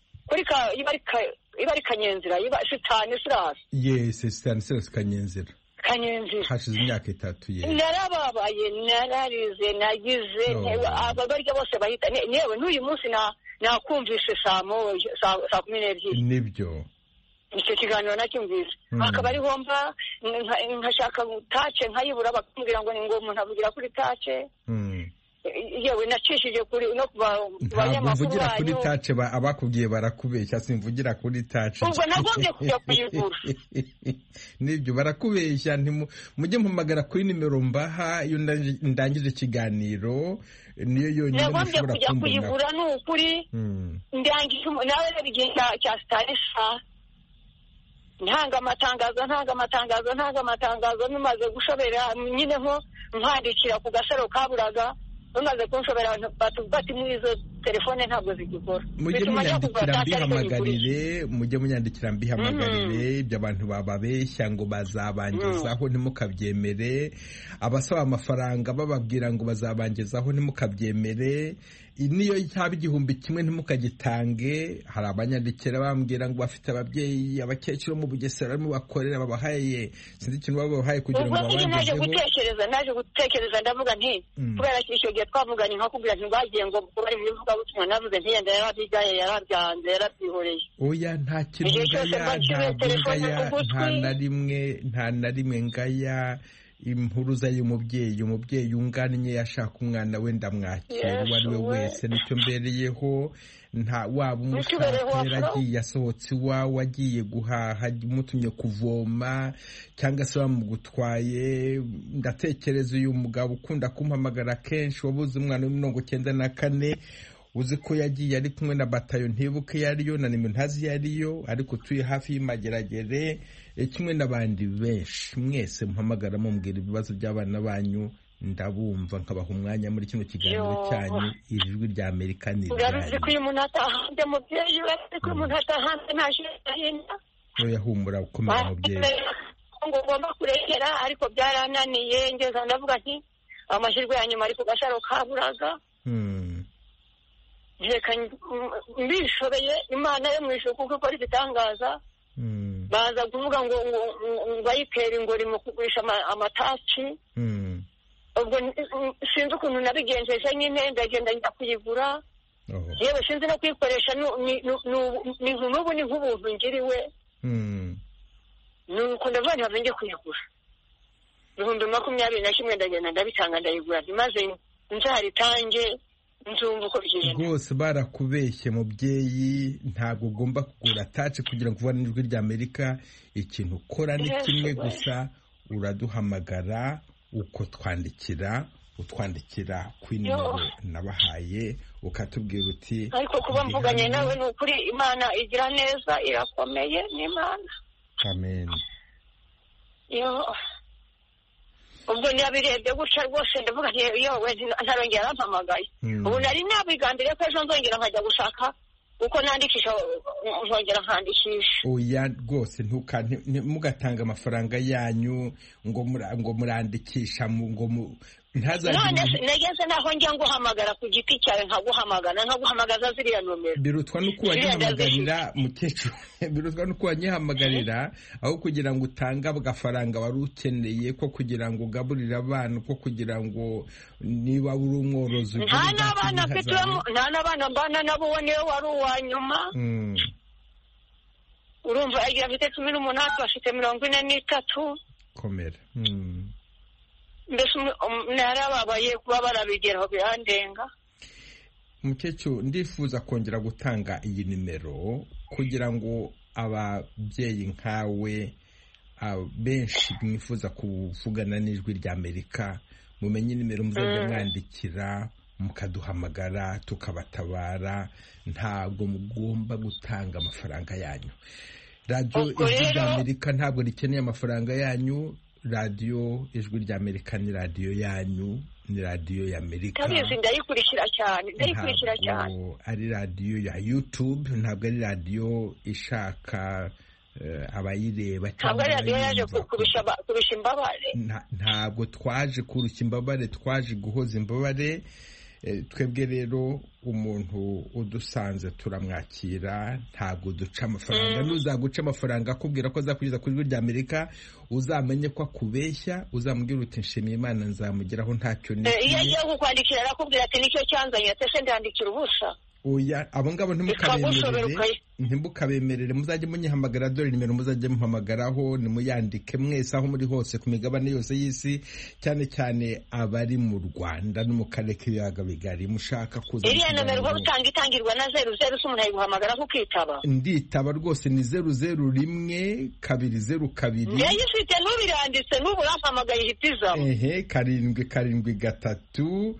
ibari Kanyenzira Sitani Sirasi. Yes, Sitani Sirasi Kanyenzira. Hashize imyaka 3 narababaye nararize nagize ababarya bose bahita yewe n'uyu munsi nakumvise saa 12 nibyo icyo kiganiro nacyumvise. Akaba ari homba nkashaka tace nkayibura bakambwira ngo ni ngo umuntu avugira kuri tace. Yewe nacishije kuri no kubanyamakuru mvugira kuri tace abakubwiye barakubeshya simvugira kuri tace. Ubwo nagombye kujya kuyigura. Nibyo barakubeshya mujye mpamagara kuri nimero mbaha iyo ndangije ikiganiro niyo yonyine mushobora kujya kuyigura n'ukuri. Ndangije nawe n'ibigenda cya Starisa ntanga amatangazo bimaze gushobera nyine nko nkandikira ku Gasaro Kaburaga bamaze kunshobera bati muri izo telefone ntabwo zigikora. Mujye munyandikira mbihamagarire ibyo abantu bababeshya ngo bazabangezaho ntimukabyemere. Abasaba amafaranga bababwira ngo bazabangezaho ntimukabyemere. Niyo cyaba 1,000 ntimukagitange. Hari abanyandikira bambwira ngo bafite ababyeyi abakecuru mu Bugesera barimo bakorera babahaye sinzi ikintu babahaye kugira ngo babangezeho. Naje gutekereza ndavuga nti kubera icyo gihe twavuganye nkakubwira nti bagiye ngo bari mu bivuga butumwa navuze nti yenda yarabyigaye yarabyanze yarabyihoreye. Oya nta kintu nta na rimwe ngaya impuruza y'umubyeyi ungannye yashaka umwana we ndamwakira uwo ari we wese nicyo mbereyeho. Nta waba umusatera agiye asohotse iwawe agiye guhaha umutumye kuvoma cyangwa se bamugutwaye. Ndatekereza uyu mugabo ukunda kumpamagara kenshi wabuze umwana w'94 uzi ko yagiye ari kumwe na batayo ntibuke yariyo na nimero ntazi yariyo ariko tuye hafi y'Imageragere kimwe n'abandi benshi. Mwese muhamagara mumbwira ibibazo by'abana banyu ndabumva nkabaha umwanya muri kino kiganiro cyanyu Ijwi rya Amerika ni urabizi ko uyu muntu atahanze mubyeyi urabizi ko umuntu atahanze ntaje ahinda. Oya humura ukomeye mubyeyi ngo ugomba kurekera ariko byarananiye ngeza ndavuga nti amahirwe ya nyuma ari ku Gasaro Kaburaga. Reka mbishobeye Imana yo mu ijuru kuko ari bitangaza. Baza kuvuga ngo bayitera ingori mu kugurisha amataci. Ubwo sinzi ukuntu nabigenjeje nyine ndagenda njya kuyigura. Yewe sinzi no kuyikoresha n'ubu ni nk'ubuntu ngiriwe. Nuko ndavuga nti njye kuyigura 2021 ndagenda ndabitanga ndayigura maze nzahari tange nzumva uko bigenda rwose barakubeshye mubyeyi, ntabwo ugomba kugura taci kugira ngo uvane ijwi ry'Amerika. ikintu ukora ni kimwe gusa, uraduhamagara ukotwandikira, utwandikira ku nimero nabahaye, ukatubwira uti ariko kuba mvuganye nawe ni ukuri Imana igira neza, irakomeye n'Imana. amen. ubwo ntiyabirebye gutya rwose ndavuga nti yowe ntarongera arampamagaye. ubu nari nabigambiriye ko ejo nzongera nkajya gushaka uko nandikisha, nkongera nkandikisha. oya rwose mugatanga amafaranga yanyu ngo murandikisha ngo none nageze naho njya nguhamagara ku giti cyawe, nkaguhamagaza ziriya nomero. birutwa nuko wanyihamagarira mukecuru, birutwa nuko wanyihamagarira aho kugira ngo utange agafaranga wari ukeneye ko kugira ngo ugaburire abana, ko kugira ngo niba uri umworozi nta n'abana mbana nabo, uwo niwe wari uwa nyuma. urumva agira afite 18, bafite 43. komera. mbese narababaye kuba barabigeraho birandenga. mukecuru, ndifuza kongera gutanga iyi nimero kugira ngo ababyeyi nkawe benshi mwifuza kuvugana n'ijwi ry'Amerika mumenye nimero muzajya mwandikira, mukaduhamagara tukabatabara. ntabwo mugomba gutanga amafaranga yanyu. radiyo ijwi ry'Amerika ntabwo rikeneye amafaranga yanyu. radiyo ijwi ry'Amerika ni radiyo yanyu, ni radiyo y'Amerika. kabizi ndayikurikira cyane. ntabwo ari radiyo ya YouTube, ntabwo ari radiyo ishaka abayireba, ntabwo ari radiyo yaje kurusha imbabare. ntabwo twaje kurushya imbabare, twaje guhoza imbabare. twebwe rero umuntu udusanze turamwakira, ntabwo duca amafaranga. n'uzaguca amafaranga akubwira ko azakugeza ku ijwi ry'Amerika, uzamenye ko akubeshya, uzamubwira uti nshimiye Imana nzamugeraho ntacyo ni. iyo agiye kukwandikira arakubwira ati nicyo cyanzanye, ate se ndandikira ubusa. oya, abo ngabo ntimukabemerere, muzajye munyihamagara. dore nimero muzajye muhamagaraho, nimuyandike mwese aho muri hose ku migabane yose y'isi, cyane cyane abari mu Rwanda no mu karere k'ibiyaga bigari. mushaka kuza iriya nomero uba utanga itangirwa na 00, se umuntu ayiguhamagara ukitaba. nditaba rwose, ni 001202. ngewe ifite n'ubiranditse n'ubu urampamagaye ihitiza. 773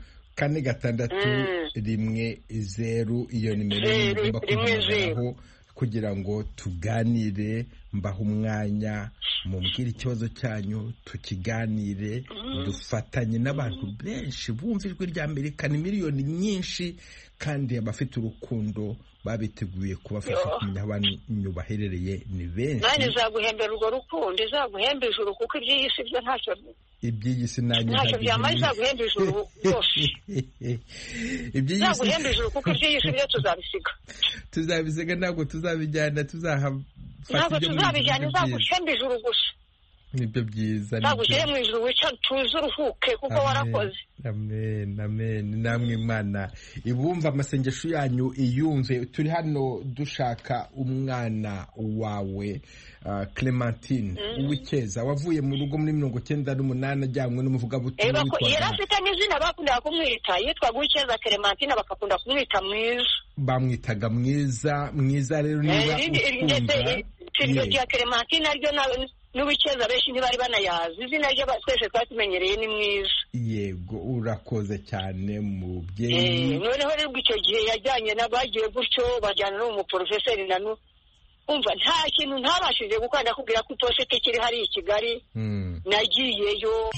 4-6-1-0. iyo nimero mugomba kuvugaho kugira ngo tuganire, mbaho umwanya, mumbwire ikibazo cyanyu, tukiganire, dufatanye n'abantu benshi bumva ijwi ry'Amerika. ni miliyoni nyinshi, kandi abafite urukundo babiteguye kubafasha kumenya aho abantu baherereye ni benshi. nani izaguhembera urwo rukundo, izaguhemba ijuru, kuko iby'iyi si byo ntacyo iby'iyi si nanjye ntacyo byamara. izaguhemba ijuru rwose, izaguhemba ijuru, kuko iby'iyi si byo tuzabisiga. ntabwo tuzabijyana, ntabwo tuzabijyana, izaguhemba ijuru gusa. nibyo byiza, nzagushyire mu ijuru, wica tuze uruhuke kuko warakoze. amen, amen. namwe Imana ibumva amasengesho yanyu, iyumve. turi hano dushaka umwana wawe Clementine Uwikeza, wavuye mu rugo muri 1998 ajyanywe n'umuvugabutumwa witwa. yari afite n'izina bakundaga kumwita, yitwaga Uwikeza Clementine, bakakunda kumwita Mwiza. bamwitaga Mwiza. rero niba ukumva iryo rya Clementine naryo n'Uwikeza benshi ntibari banayazi. izina rye twese twatumenyereye ni Mwiza. yego, urakoze cyane mubyeyi. noneho rero icyo gihe yajyanye n'abagiye gutyo, bajyana n'umuporofeseri nanu. umva nta kintu ntabashije gukora, ndakubwira ko iposita kiri hari i Kigali. nagiyeyo.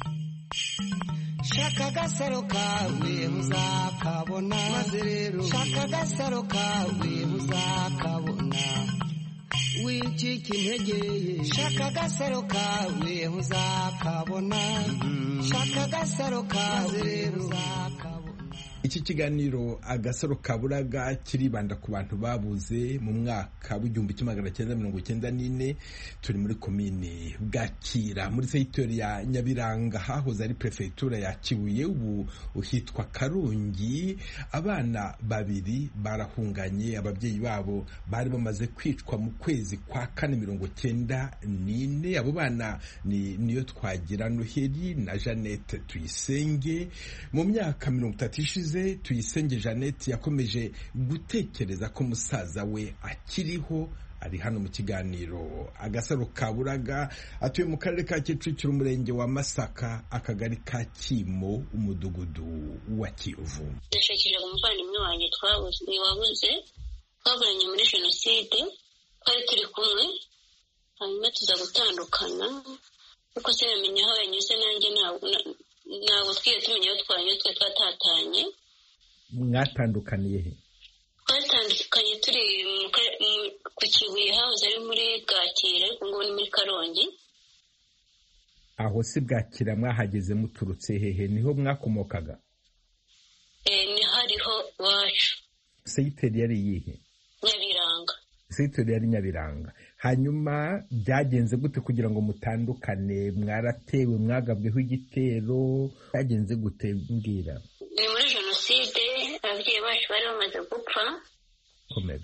shaka agasaro kawe muzakabona, maze rero shaka agasaro kawe muzakabona. wicika intege, shaka agasaro kawe muzakabona. shaka agasaro kawe rero muzakabona. iki kiganiro agasaro kaburaga kiribanda ku bantu babuze mu mwaka w'1994. turi muri komine Bwakira, muri segitori ya Nyabiranga, hahoze ari prefegitura ya Kibuye, ubu uhitwa Karungi. abana babiri barahunganye, ababyeyi babo bari bamaze kwicwa mu kwezi kwa 4/94. abo bana niyo Twagira Noheli na Jeannette Tuyisenge. mu myaka 30 ishize umugore Tuyisenge Jeannette yakomeje gutekereza ko musaza we akiriho. Ari hano mu kiganiro Agasaro Kaburaga, atuye mu karere ka Kicukiro, umurenge wa Masaka, akagari ka Kimo, umudugudu wa Kiyovu. Nashakije umuvandimwe wanjye wabuze, twaburanye muri jenoside, twari turi kumwe, hanyuma tuza gutandukana, kuko sinamenya aho yanyuze, nanjye ntabwo twiye tumenya aho twanyuze, twatatanye. Mwatandukaniye he? Twatandukanye turi ku Kibuye, hahoze ari muri Bwakira, ariko ngo ni muri Karongi. Aho si Bwakira mwahageze muturutse hehe? Niho mwakomokaga? Ni hariho wacu. Seyiteri yari iyihe? Nyabiranga. Seyiteri yari Nyabiranga. Hanyuma byagenze gute kugira ngo mutandukane? Mwaratewe, mwagabweho igitero, byagenze gute mbwira? Ni muri jenoside, ababyeyi bacu bari bamaze gupfa. Komera.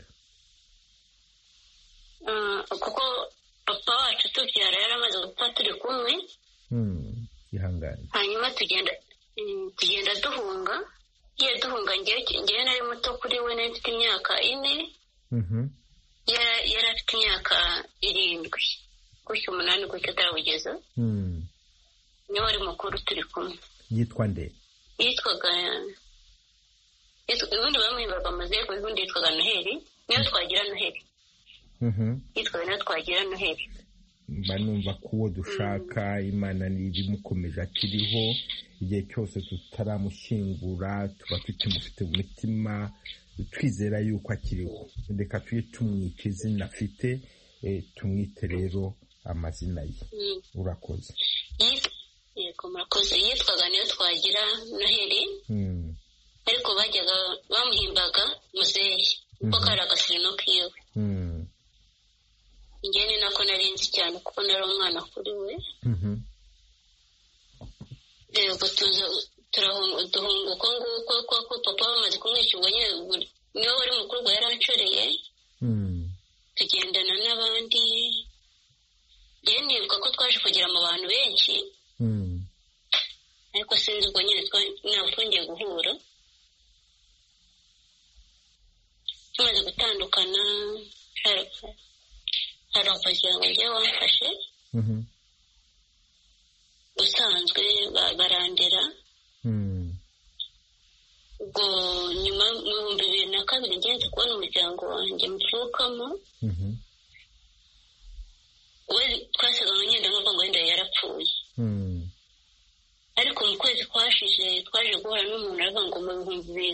Kuko papa wacu tubyara yari amaze gupfa turi kumwe. Ihangane. Hanyuma tugenda duhunga. Igihe duhunga njyewe nari muto kuri we, nari mfite imyaka 4. Yari afite imyaka 7. Gutyo 8 gutyo atarabugeza. Niwe wari mukuru turi kumwe. Yitwa nde? Yitwaga ubundi bamuhimbaga amazeko, ubundi yitwaga Noheli. Niyo Twagira Noheli. Yitwaga niyo Twagira Noheli. Banumva ko uwo dushaka Imana n'ibimukomeje akiriho, igihe cyose tutaramushyingura tuba tutimufite mu mitima, twizera yuko akiriho. Reka tuye tumwite izina afite, tumwite rero amazina ye. Urakoze. Yego murakoze. Yitwaga niyo Twagira Noheli. Ariko bamuhimbaga Muzehe, kuko kari agasirino kiwe. Njye ni nako narinzi cyane, kuko nari umwana kuri we. Yego duhunga uko nguko, kuko papa bamaze kumwica, ubwo nyine niwe wari mukuru, ubwo yaranshoreye. Tugendana n'abandi. Njye nibuka ko twaje kugira mu bantu benshi, ariko sinzi ubwo nyine ntabwo twongeye guhura. Tumaze gutandukana, hari abagira ngo njye wamfashe, usanzwe barandera. Ubwo nyuma mu 2002 ngenze kubona umuryango wanjye mvukamo. We twasaga ngenda nkuko ngo wenda yarapfuye. Ariko mu kwezi kwashije twaje guhura n'umuntu aravuga ngo mu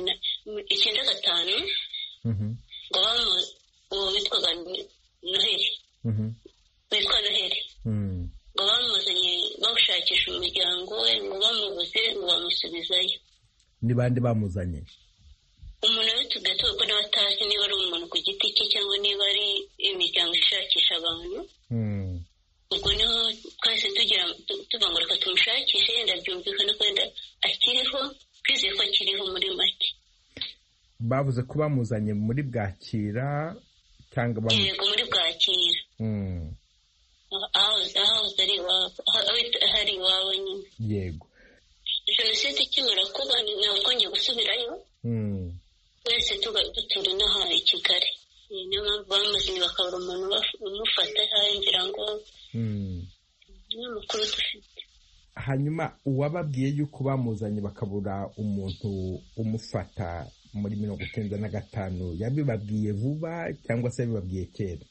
2095 ngo uwo witwaga Noheli. Witwa Noheli. Ngo bamuzanye bawushakisha umuryango we, ngo bamubuze, ngo bamusubizayo. Ni bande bamuzanye? Umuntu witubwiye ko nawe atazi niba ari umuntu ku giti cye cyangwa niba ari imiryango ishakisha abantu. Ubwo niho twese tuvuga ngo reka tumushakishe, yenda byumvikana ko yenda akiriho, twizeye ko akiriho muri make. Bavuze ko bamuzanye muri Bwakira cyangwa Yego, muri Bwakira. Aho hari iwawe nyine. Yego. Jenoside ikimara kuba ntabwo twongeye gusubirayo. Wese dutura inaha i Kigali. Niyo mpamvu bamuzanye bakabura umuntu umufata, ngira ngo niyo makuru dufite. Hanyuma uwababwiye yuko bamuzanye bakabura umuntu umufata muri 1995, yabibabwiye vuba cyangwa se yabibabwiye kera?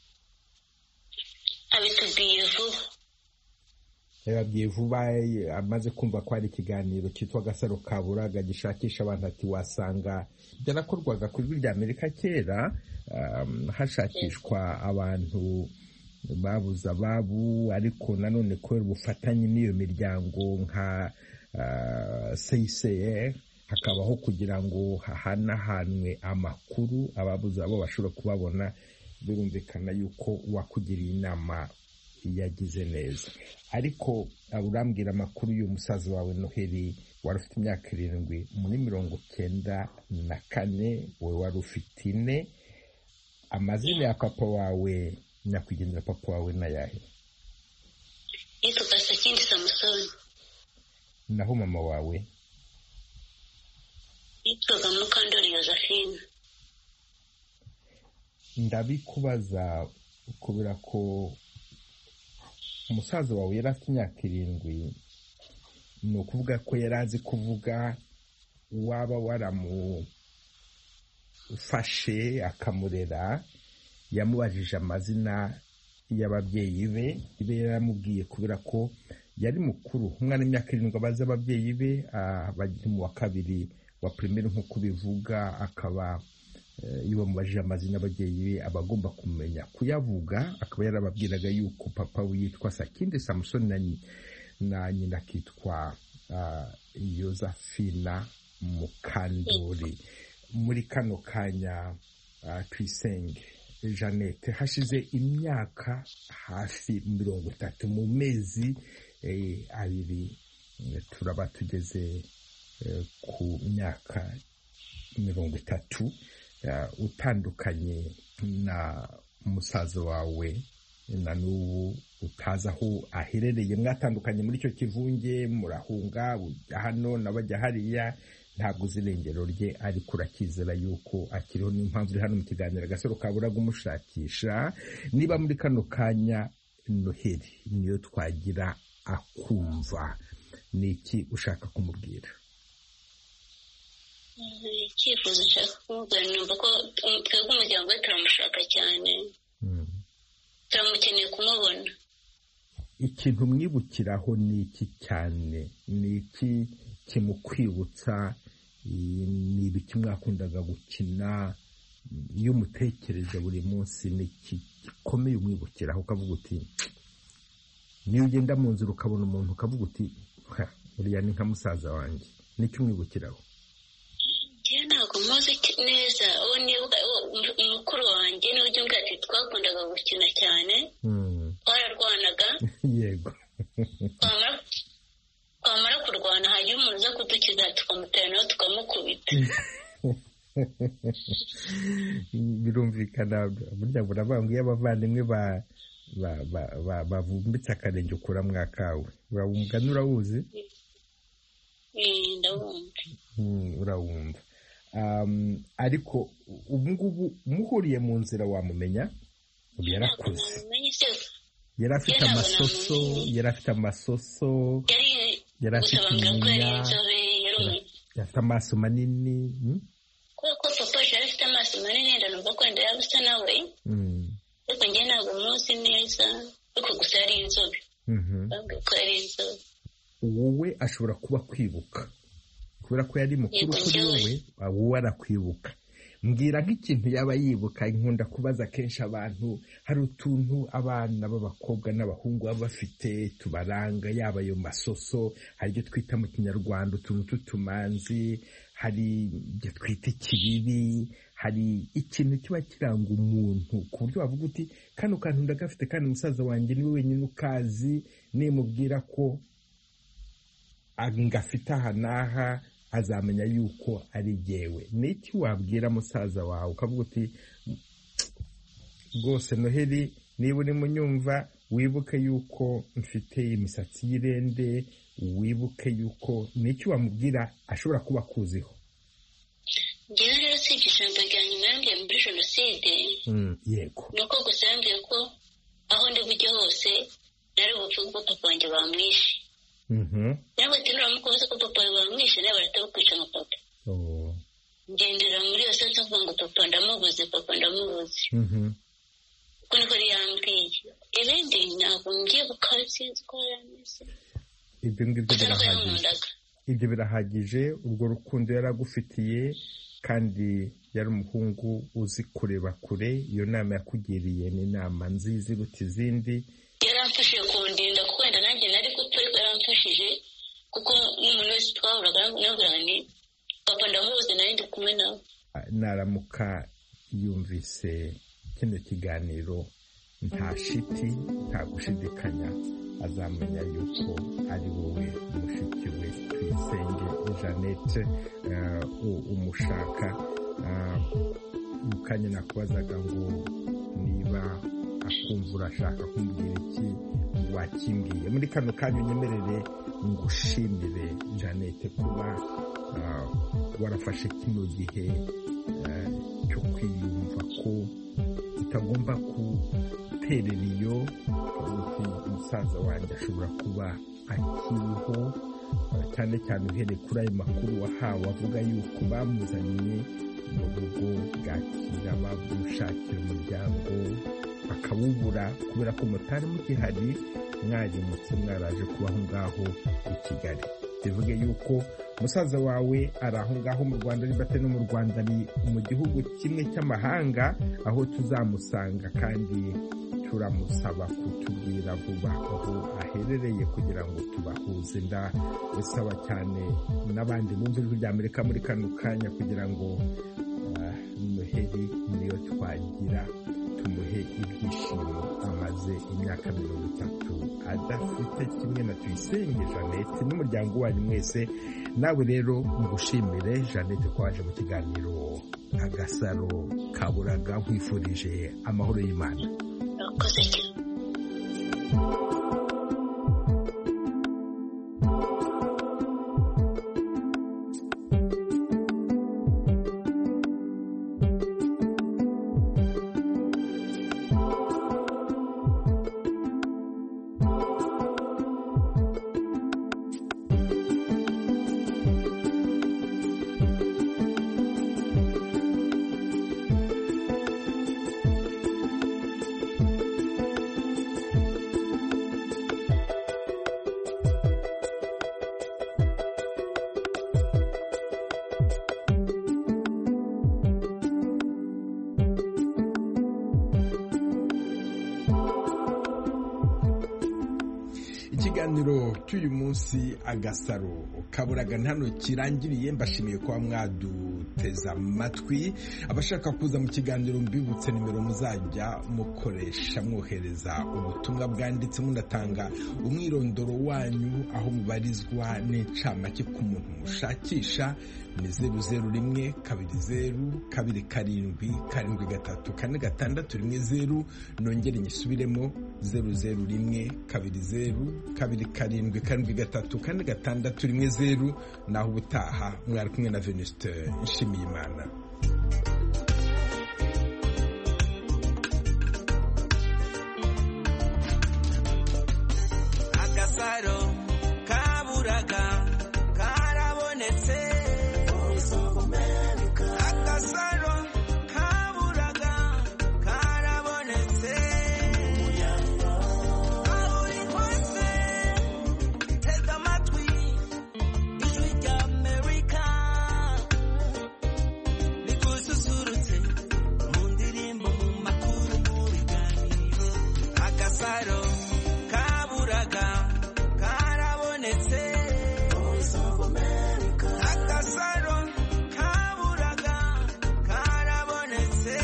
Abitubwiye vuba. Yababwiye vuba, amaze kumva ko ari ikiganiro cyitwa Agasaro Kaburaga gishakisha abantu, ati wasanga byarakorwaga ku ijwi ry'Amerika kera, hashakishwa abantu babuze ababo, ariko nanone kubera ubufatanye n'iyo miryango nka CICR, hakabaho kugira ngo hahanahanwe amakuru, ababuze abo bashobora kubabona. Birumvikana yuko wakugiriye inama yagize neza. Ariko urambwira amakuru y'umusaza wawe Noheli, wari ufite imyaka 7, muri 1994 wowe wari ufite 4. Amazina ya papa wawe, nyakwigendera papa wawe nayahe? Yitwa Sakindi Samusoni. Naho mama wawe? yitwaga Mukandori Josephine. Ndabikubaza kubera ko umusaza wawe yari afite imyaka 7, ni ukuvuga ko yari azi kuvuga, waba waramufashe akamurera, yamubajije amazina y'ababyeyi be yaramubwiye kubera ko yari mukuru. Umwana w'imyaka 7 abaza ababyeyi be, bari mu wa 2 wa primaire nk'uko bivuga, akaba iyo bamubajije amazina y'ababyeyi be aba agomba kumenya kuyavuga. Akaba yarababwiraga yuko papa we yitwa Sakindi Samusoni na nyina akitwa Josephine Mukandori. Muri kano kanya Tuyisenge Jeannette, hashize imyaka hafi 30, mu mezi 2 turaba tugeze ku myaka 30 utandukanye na musaza wawe, na n'ubu utazi aho aherereye. Mwatandukanye muri icyo kivunge, murahunga hano n'abajya hariya, ntabwo uzi irengero rye, ariko urakizera yuko akiriho. Niyo mpamvu uri hano mu kiganiro Agasaro Kaburaga umushakisha. Niba muri kano kanya Noheli niyo twagira akumva, ni iki ushaka kumubwira? Icyifuzo nshaka kumubwira, numva ko twebwe umuryango we turamushaka cyane, turamukeneye kumubona. Ikintu mwibukiraho ni iki cyane? Ni iki kimukwibutsa? Ni ibiki mwakundaga gukina? Iyo umutekereje buri munsi, ni iki gikomeye umwibukiraho ukavuga uti, niyo ugenda mu nzira ukabona umuntu ukavuga uti uriya ni nka musaza wanjye? Ni iki umwibukiraho? Ntabwo muzi neza, uwo nibuka umukuru wanjye niwe ujya umbwira ati twakundaga gukina cyane, twararwanaga. Yego. Twamara kurwana hanyuma umuntu uza kudukiza tukamutera nawe tukamukubita. Birumvikana, burya burabangwiye abavandimwe bavumbitse akarenge ukura mwakawe. Urawumva n'urawuzi? Ndawumva. Urawumva. Ariko ubu ngubu muhuriye mu nzira wamumenya? Ubu yarakuze, yari afite amasoso, yari afite inyinya, yari afite amaso manini. Kuko papa yari afite amaso manini, ndumva ko wenda yaba asa nawe, ariko njye ntabwo muzi neza, ariko gusa yari inzobe. Ko yari inzobe. Wowe ashobora kuba kwibuka kubera ko yari mukuru kuri wowe arakwibuka. Mbwira nk'ikintu yaba yibuka. Nkunda kubaza kenshi abantu, hari utuntu abana b'abakobwa n'abahungu baba bafite tubaranga, yaba ayo masoso, hari ibyo twita mu Kinyarwanda utuntu tw'utumanzi, hari ibyo twita ikibibi, hari ikintu kiba kiranga umuntu ku buryo wavuga uti kano kantu ndagafite, kandi musaza wanjye niwe wenyine ukazi, nimubwira ko ngafite aha n'aha azamenya yuko ari jyewe. Ni iki wabwira musaza wawe ukavuga uti rwose Noheli, niba uri munyumva, wibuke yuko mfite imisatsi y'irende, wibuke yuko? Ni iki wamubwira ashobora kuba akuziho? Njyewe rero si ijambo rya nyuma yambwiye muri Jenoside. Yego. Nuko gusa yambwiye ko aho ndi bujye hose nari bupfe kuko papa wanjye bamwishe. Ntabwo nuramukubuza ko papa bamwishe, nawe barahita bakwica nka papa. Ngendera muri iyo sasa avuga ngo papa ndamubuze, papa ndamubuze. Kuko niko yambwiye. Ibindi ntabwo mbyibuka, sinzi ko yarameze. Ibyo birahagije. Urwo rukundo yaragufitiye, kandi yari umuhungu uzi kureba kure. Iyo nama yakugiriye ni inama nziza iruta izindi. Yaramfashije kundinda, kuko wenda nanjye nari gupfa, ariko yaramfashije kuko n'umuntu wese twahuraga navuga nti papa ndamubuze, nari ndi kumwe nawe. Naramuka yumvise kino kiganiro, nta shiti, nta gushidikanya, azamenya yuko ari wowe mushiki we Tuyisenge Jeannette umushaka. Mu kanya nakubazaga ngo niba akumva urashaka kumubwira iki, wakimbwiye. Muri kano kanya unyemerere ngushimire Jeannette kuba warafashe kino gihe cyo kwiyumva ko utagomba guterera iyo umusaza wanjye ashobora kuba akiriho, cyane cyane uhereye kuri ayo makuru wahawe avuga yuko bamuzaniye mu rugo bwakira bagushakira umuryango bakawubura kubera ko mutari mugihari, mwarimutse mwaraje kuba aho ngaho i Kigali. bivuge yuko musaza wawe ari aho ngaho mu Rwanda, niba atari no mu Rwanda ni mu gihugu kimwe cy'amahanga aho tuzamusanga, kandi turamusaba kutubwira vuba aho aherereye kugira ngo tubahuze. Ndabisaba cyane n'abandi bumva ijwi rya Amerika muri kano kanya kugira ngo Noheli niyo twagira tumuhe ibyishimo. Amaze imyaka 30 adafite, kimwe na Tuyisenge Jeannette n'umuryango wanyu mwese. Nawe rero ngushimire Jeannette ko waje mu kiganiro Agasaro Kaburaga, nkwifurije amahoro y'Imana. Ikiganiro cy'uyu munsi Agasaro Kaburaga hano kirangiriye. Mbashimiye kuba mwaduteza amatwi. Abashaka kuza mu kiganiro mbibutse nimero muzajya mukoresha mwohereza ubutumwa bwanditse, munatanga umwirondoro wanyu, aho mubarizwa n'incamake ku muntu mushakisha. Ni 001-207-773-4 nongere nyisubiremo 001-207-773-4 naho ubutaha mwari kumwe na Venuste Nshimiyimana. Agasaro Kaburaga karabonetse. Agasaro Kaburaga karabonetse. Aho uri hose tega amatwi ijwi rya Amerika rigususurutse mu ndirimbo, mu makuru, mu biganiro. Agasaro Kaburaga karabonetse. Agasaro Kaburaga karabonetse.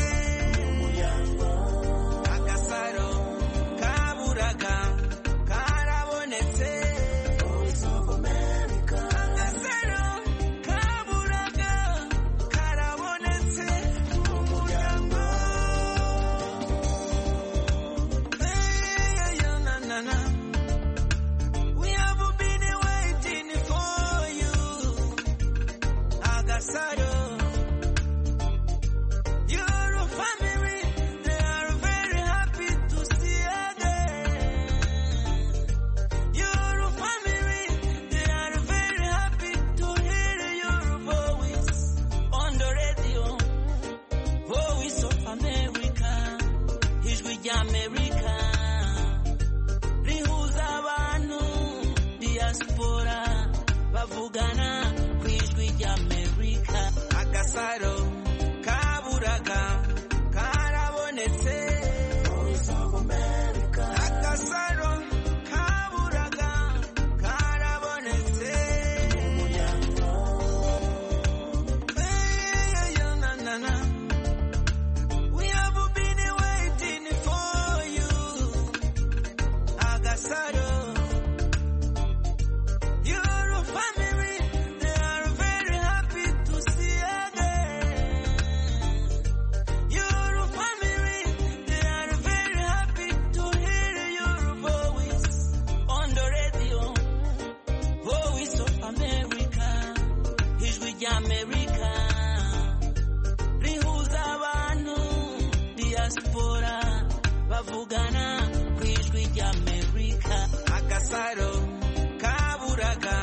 Agasaro Kaburaga karabonetse. Agasaro Kaburaga karabonetse mu muryango. Diaspora bavugana ku ijwi ry'Amerika. Agasaro kaburaga